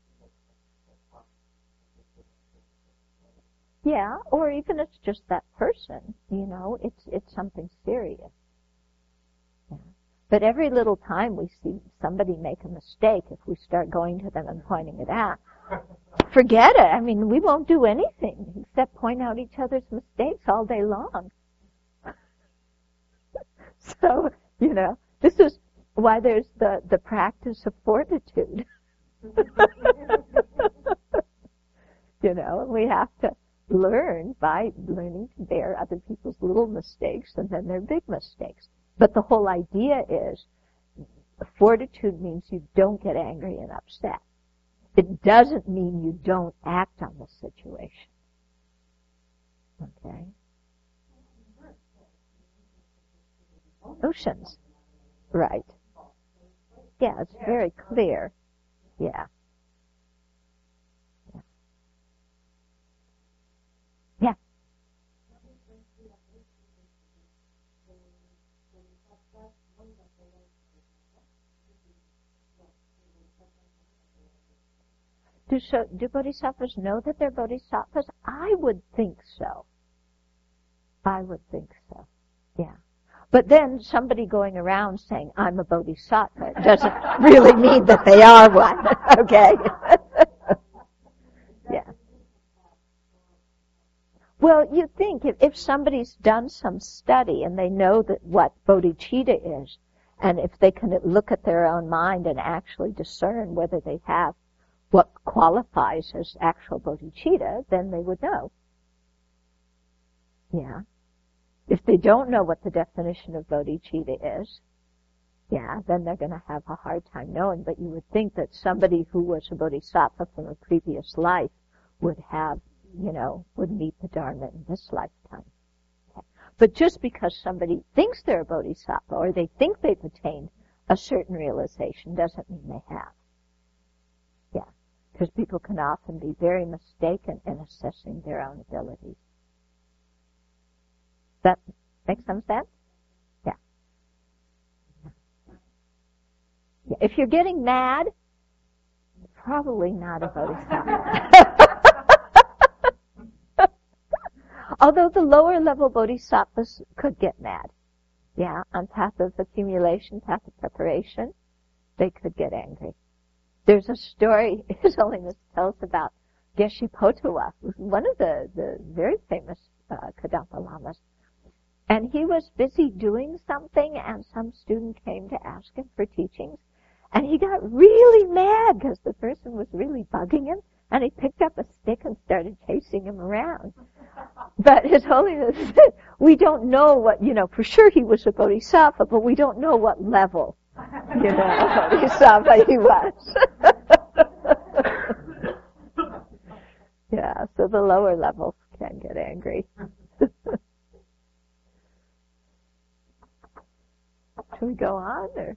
Yeah, or even it's just that person, you know, it's it's something serious. Yeah. But every little time we see somebody make a mistake, if we start going to them and pointing it out, forget it. I mean, we won't do anything except point out each other's mistakes all day long. So, you know, this is why there's the, the practice of fortitude. You know, we have to learn by learning to bear other people's little mistakes and then their big mistakes. But the whole idea is fortitude means you don't get angry and upset. It doesn't mean you don't act on the situation. Okay? Oceans. Right. Yeah, it's very clear. Yeah. Yeah. Yeah. Do, so, do bodhisattvas know that they're bodhisattvas? I would think so. I would think so. Yeah. But then somebody going around saying, I'm a bodhisattva, doesn't really mean that they are one. Okay? Yeah. Well, you think if, if somebody's done some study and they know that what bodhicitta is, and if they can look at their own mind and actually discern whether they have what qualifies as actual bodhicitta, then they would know. Yeah. If they don't know what the definition of bodhicitta is, yeah, then they're going to have a hard time knowing. But you would think that somebody who was a bodhisattva from a previous life would have, you know, would meet the Dharma in this lifetime. Okay. But just because somebody thinks they're a bodhisattva or they think they've attained a certain realization doesn't mean they have. Yeah. Because people can often be very mistaken in assessing their own abilities. That makes some sense? Yeah. Yeah. If you're getting mad, probably not a bodhisattva. Although the lower level bodhisattvas could get mad. Yeah, on path of accumulation, path of preparation, they could get angry. There's a story His Holiness tells about Geshe Potala, who's one of the, the very famous uh, Kadampa Lamas. And he was busy doing something, and some student came to ask him for teachings. And he got really mad because the person was really bugging him, and he picked up a stick and started chasing him around. But His Holiness said, we don't know what, you know, for sure he was a bodhisattva, but we don't know what level, you know, bodhisattva he was. Yeah, so the lower levels can get angry. Should we go on, or?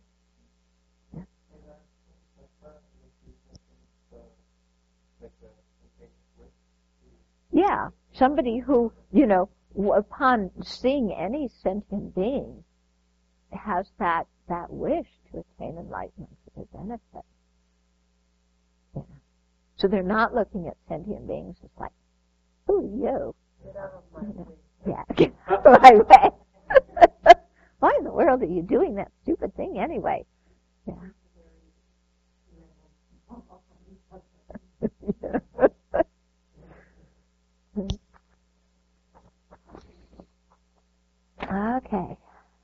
Yeah, somebody who, you know, upon seeing any sentient being has that, that wish to attain enlightenment for their benefit. Yeah. So they're not looking at sentient beings as like, who are you? Get out of my You know, way. yeah, get out of my way. Why in the world are you doing that stupid thing anyway? Yeah. Okay.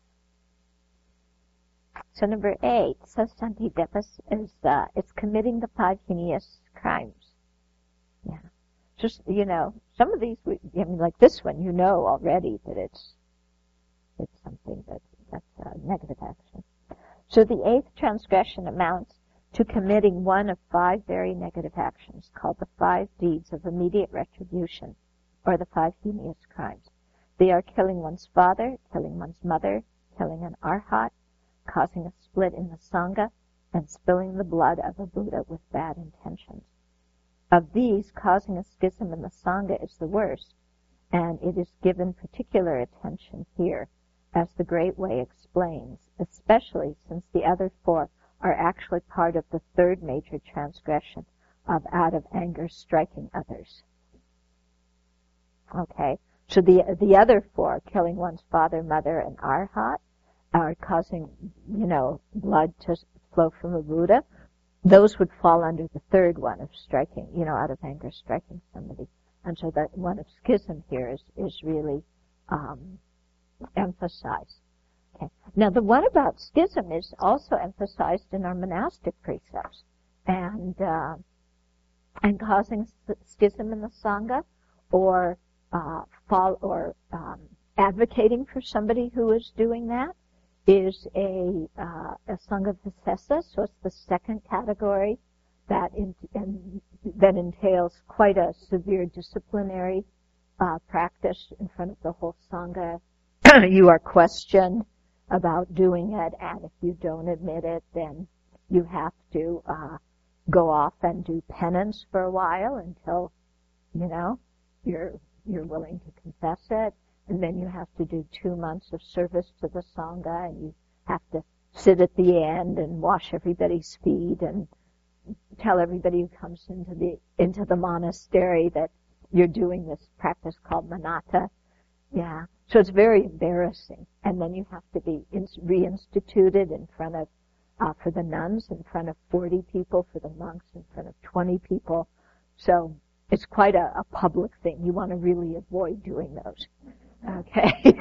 So number eight, Sasanti Depas, is uh, it's committing the five heinous crimes. Yeah. Just, you know, some of these, we, I mean, like this one, you know already that it's it's something that that's a negative action. So the eighth transgression amounts to committing one of five very negative actions called the five deeds of immediate retribution, or the five heinous crimes. They are killing one's father, killing one's mother, killing an arhat, causing a split in the Sangha, and spilling the blood of a Buddha with bad intentions. Of these, causing a schism in the Sangha is the worst, and it is given particular attention here, as the Great Way explains, especially since the other four are actually part of the third major transgression of out of anger striking others. Okay, so the the other four, killing one's father, mother, and arhat, are causing, you know, blood to flow from a Buddha. Those would fall under the third one of striking, you know, out of anger striking somebody. And so that one of schism here is, is really um, emphasized. Okay. Now the one about schism is also emphasized in our monastic precepts. And, uh, and causing schism in the Sangha, or uh, fall, or um, advocating for somebody who is doing that, is a, uh, a Sangha Visesa, so it's the second category that in, in, that entails quite a severe disciplinary uh, practice in front of the whole Sangha. You are questioned about doing it, and if you don't admit it, then you have to uh, go off and do penance for a while until, you know, you're you're willing to confess it. And then you have to do two months of service to the Sangha, and you have to sit at the end and wash everybody's feet and tell everybody who comes into the into the monastery that you're doing this practice called Manata. Yeah. So it's very embarrassing. And then you have to be in, reinstituted in front of, uh, for the nuns, in front of forty people, for the monks, in front of twenty people. So it's quite a, a public thing. You want to really avoid doing those. Okay.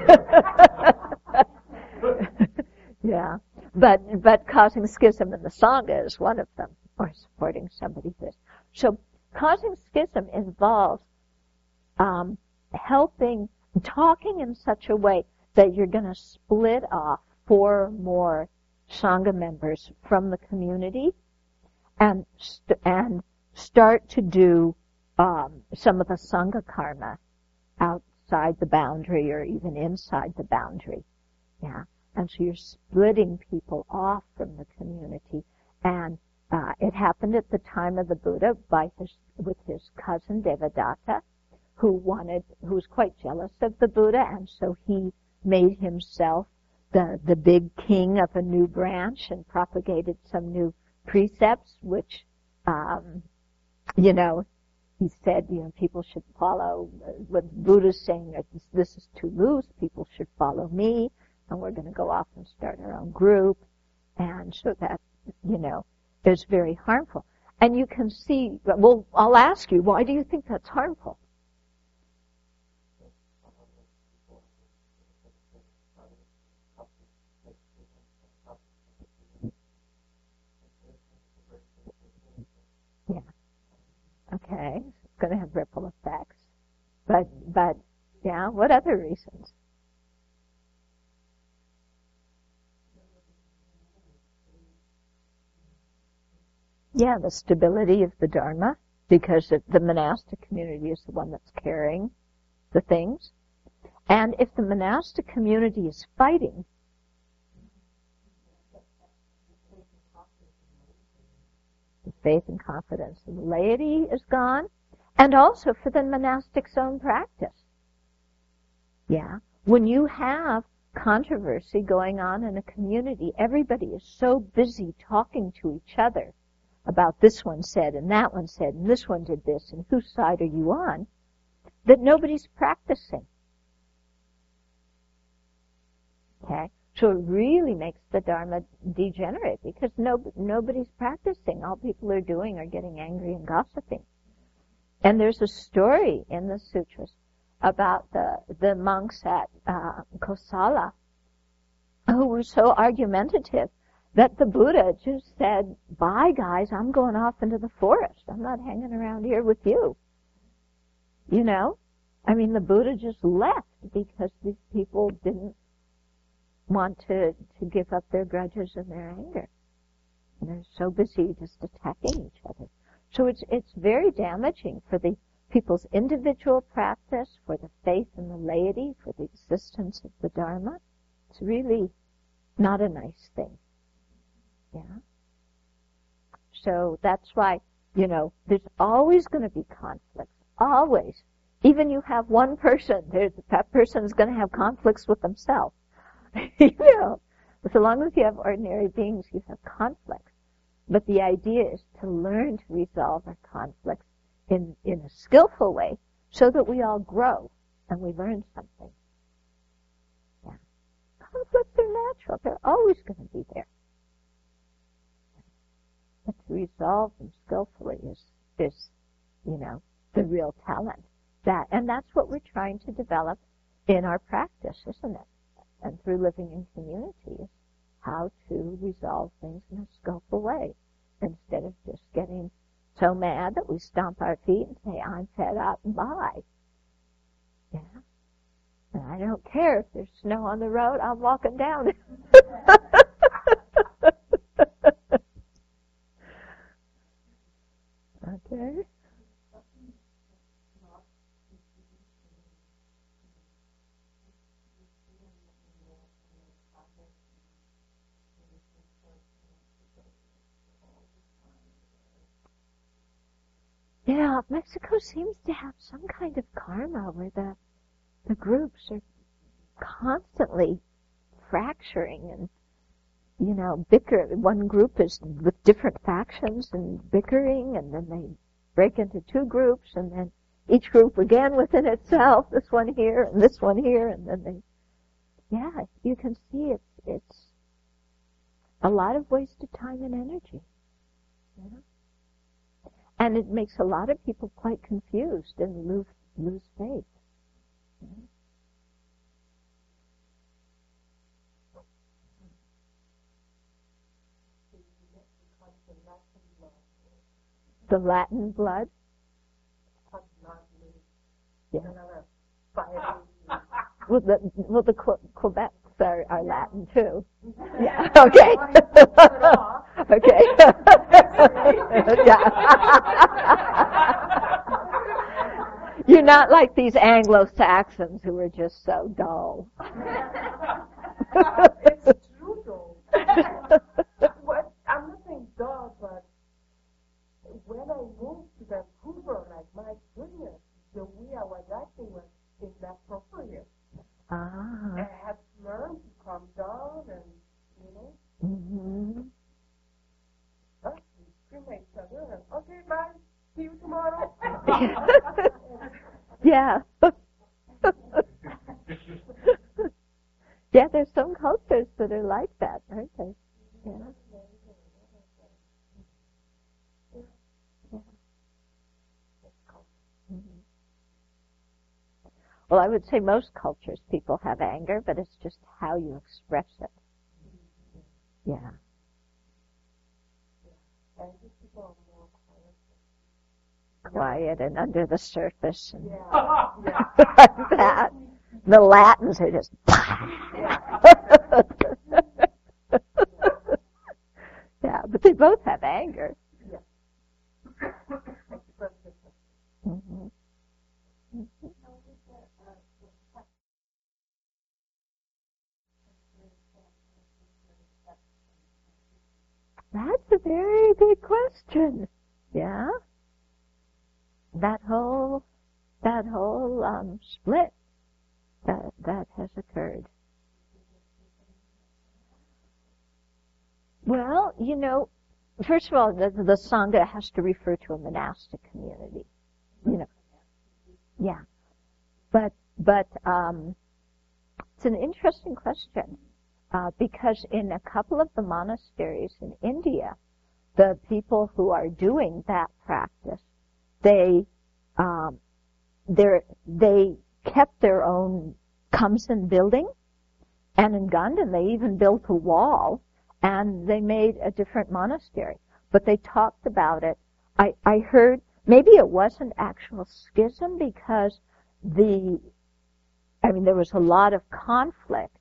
Yeah. But, but causing schism in the Sangha is one of them, or supporting somebody this. So causing schism involves, um, helping, talking in such a way that you're going to split off four or more Sangha members from the community and, st- and start to do, um, some of the Sangha karma out outside the boundary or even inside the boundary. Yeah. And so you're splitting people off from the community. And uh, it happened at the time of the Buddha by his, with his cousin Devadatta, who wanted, who was quite jealous of the Buddha, and so he made himself the, the big king of a new branch and propagated some new precepts which um, you know, he said, you know, people should follow what Buddha's saying. This, this is too loose. People should follow me, and we're going to go off and start our own group. And so that, you know, is very harmful. And you can see, well, I'll ask you, why do you think that's harmful? Yeah. Okay. It's going to have ripple effects. But, but, yeah, what other reasons? Yeah, the stability of the Dharma, because the monastic community is the one that's carrying the things. And if the monastic community is fighting, the faith and confidence of the laity is gone, and also for the monastic's own practice. Yeah, when you have controversy going on in a community, everybody is so busy talking to each other about this one said and that one said and this one did this and whose side are you on, that nobody's practicing. Okay? So it really makes the Dharma degenerate because no, nobody's practicing. All people are doing are getting angry and gossiping. And there's a story in the sutras about the, the monks at uh, Kosala who were so argumentative that the Buddha just said, bye guys, I'm going off into the forest. I'm not hanging around here with you. You know? I mean, the Buddha just left because these people didn't want to, to give up their grudges and their anger. And they're so busy just attacking each other. So it's, it's very damaging for the people's individual practice, for the faith and the laity, for the existence of the Dharma. It's really not a nice thing. Yeah. So that's why, you know, there's always going to be conflicts. Always. Even you have one person, there's, that person's going to have conflicts with themselves. You know, so long as you have ordinary beings, you have conflicts. But the idea is to learn to resolve our conflicts in, in a skillful way so that we all grow and we learn something. Yeah. Conflicts are natural. They're always going to be there. But to resolve them skillfully is, is, you know, the real talent. That, and that's what we're trying to develop in our practice, isn't it? And through living in community is how to resolve things in a skillful way instead of just getting so mad that we stomp our feet and say, I'm fed up and bye. Yeah. And I don't care if there's snow on the road, I'm walking down it. Okay. Yeah, Mexico seems to have some kind of karma where the the groups are constantly fracturing and, you know, bicker. One group is with different factions and bickering, and then they break into two groups, and then each group again within itself, this one here and this one here, and then they, yeah, you can see it's, it's a lot of wasted time and energy. Yeah. And it makes a lot of people quite confused and lose, lose faith. Yeah. The Latin blood? Yeah. Well, the, well, the Quebecs are, are Latin too. Yeah. Okay. Okay. Yeah. You're not like these Anglo-Saxons who are just so dull. It's true though. What, I'm not saying dull, but when I moved to Vancouver, like, my goodness, the way I was acting was inappropriate. Ah. I had to learn to calm down and, you know, Mm-hmm. us, we scream at each other and, okay, Yeah. Yeah, there's some cultures that are like that, aren't they? Yeah. Yeah. Mm-hmm. Well, I would say most cultures people have anger, but it's just how you express it. Yeah. Quiet and under the surface and Yeah. Yeah. like that. The Latins are just yeah, but they both have anger. Yeah. Mm-hmm. Mm-hmm. That's a very good question. Yeah. That whole, that whole um, split that that has occurred. Well, you know, first of all, the, the Sangha has to refer to a monastic community. You know, yeah. But but um, it's an interesting question uh, because in a couple of the monasteries in India, the people who are doing that practice, they um, they they kept their own Kamsen building, and in Ganden they even built a wall, and they made a different monastery. But they talked about it. I, I heard maybe it wasn't actual schism because the, I mean, there was a lot of conflict,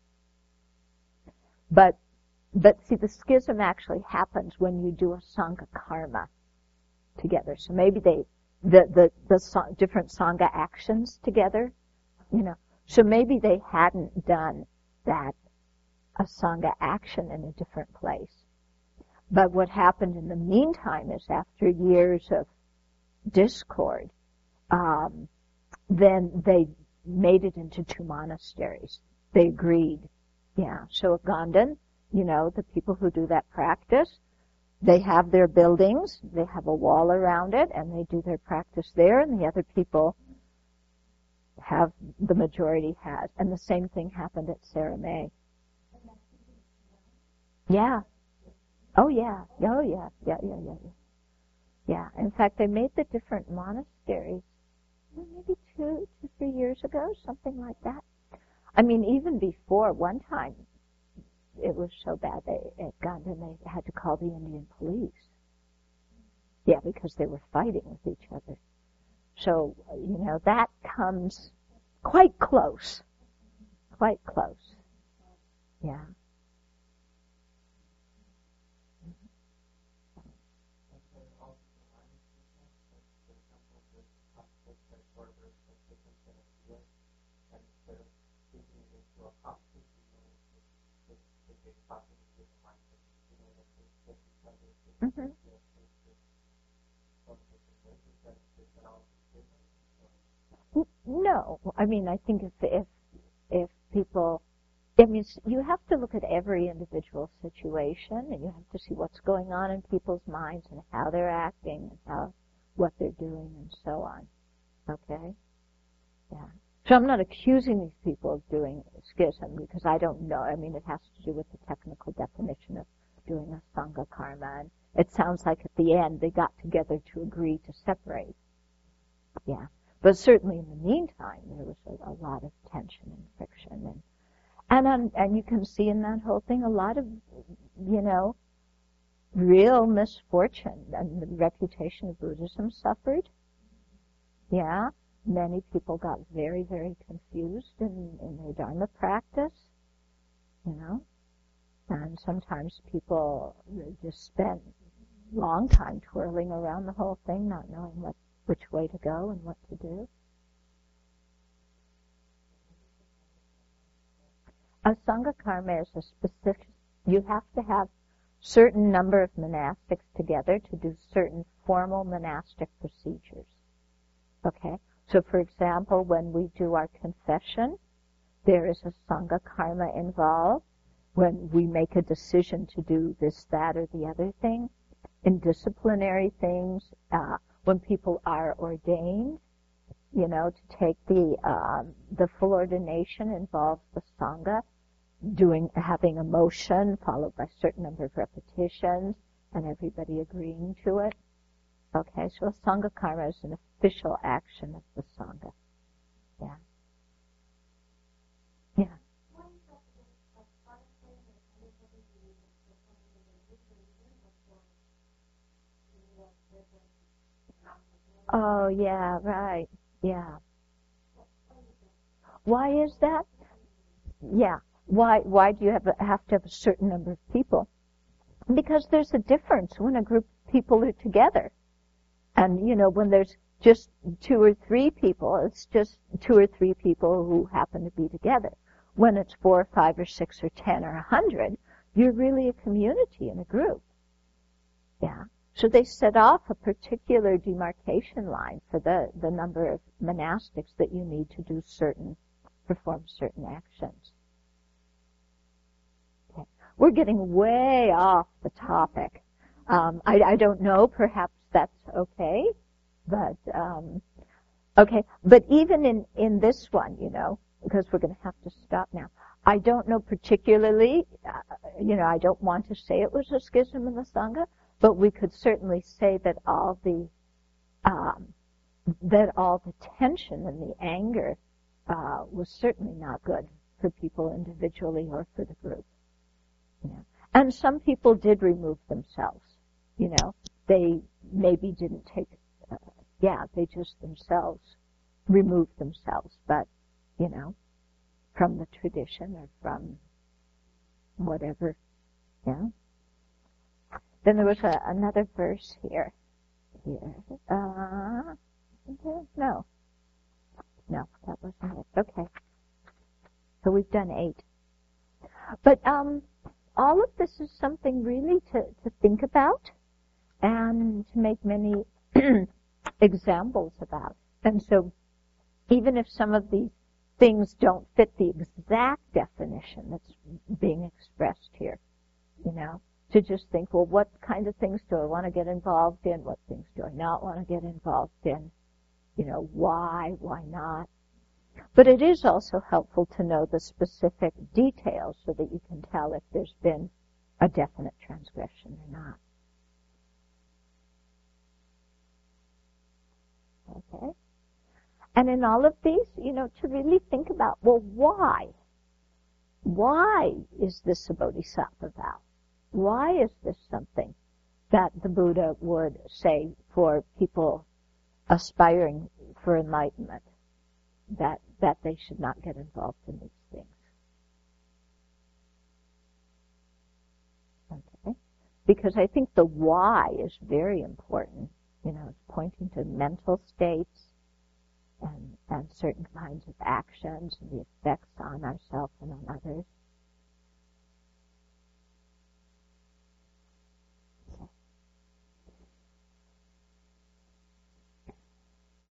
but but see, the schism actually happens when you do a Sangha karma together. So maybe they the the the so, different Sangha actions together, you know. So maybe they hadn't done that a Sangha action in a different place. But what happened in the meantime is after years of discord, um, then they made it into two monasteries. They agreed. Yeah. So at Ganden, you know, the people who do that practice, they have their buildings, they have a wall around it, and they do their practice there, and the other people have, the majority has. And the same thing happened at Saramay. Yeah. Oh, yeah. Oh, yeah. Yeah, yeah, yeah, yeah. Yeah. In fact, they made the different monasteries maybe two, two, three years ago, something like that. I mean, even before, one time, it was so bad they at Ganden they had to call the Indian police. Yeah, because they were fighting with each other. So, you know, that comes quite close. Quite close. Yeah. Mm-hmm. No, I mean, I think if if if people, I mean, you have to look at every individual situation, and you have to see what's going on in people's minds and how they're acting and how what they're doing and so on. Okay, yeah. So I'm not accusing these people of doing schism because I don't know. I mean, it has to do with the technical definition of doing a Sangha karma, and it sounds like at the end they got together to agree to separate. Yeah. But certainly in the meantime, there was a, a lot of tension and friction. And, and, um, and you can see in that whole thing a lot of, you know, real misfortune. And the reputation of Buddhism suffered. Yeah. Many people got very, very confused in, in their Dharma practice, you know. And sometimes people just spent a long time twirling around the whole thing, not knowing what which way to go and what to do. A Sangha karma is a specific, you have to have certain number of monastics together to do certain formal monastic procedures. Okay? So for example, when we do our confession, there is a Sangha karma involved. When we make a decision to do this, that, or the other thing, in disciplinary things, uh, when people are ordained, you know, to take the um, the full ordination involves the Sangha, doing having a motion followed by a certain number of repetitions, and everybody agreeing to it. Okay, so a Sangha karma is an official action of the Sangha. Yeah. Yeah. Oh, yeah, right. Yeah. Why is that? Yeah. Why why do you have, a, have to have a certain number of people? Because there's a difference when a group of people are together. And, you know, when there's just two or three people, it's just two or three people who happen to be together. When it's four or five or six or ten or a hundred, you're really a community in a group. Yeah. So they set off a particular demarcation line for the, the number of monastics that you need to do certain, perform certain actions. Okay. We're getting way off the topic. Um, I, I don't know, perhaps that's okay, but, um, okay, but even in, in this one, you know, because we're going to have to stop now, I don't know particularly, uh, you know, I don't want to say it was a schism in the Sangha, but we could certainly say that all the, um, that all the tension and the anger, uh, was certainly not good for people individually or for the group. You know. And some people did remove themselves, you know. They maybe didn't take, uh, yeah, they just themselves removed themselves, but, you know, from the tradition or from whatever, yeah. Then there was a, another verse here. Here. Uh, no. No, that wasn't it. Okay. So we've done eight. But um, all of this is something really to, to think about and to make many examples about. And so even if some of these things don't fit the exact definition that's being expressed here, you know, to just think, well, what kind of things do I want to get involved in? What things do I not want to get involved in? You know, why, why not? But it is also helpful to know the specific details so that you can tell if there's been a definite transgression or not. Okay? And in all of these, you know, to really think about, well, why? Why is this a bodhisattva vow? Why is this something that the Buddha would say for people aspiring for enlightenment, that, that they should not get involved in these things? Okay? Because I think the why is very important. You know, it's pointing to mental states and, and certain kinds of actions and the effects on ourselves and on others.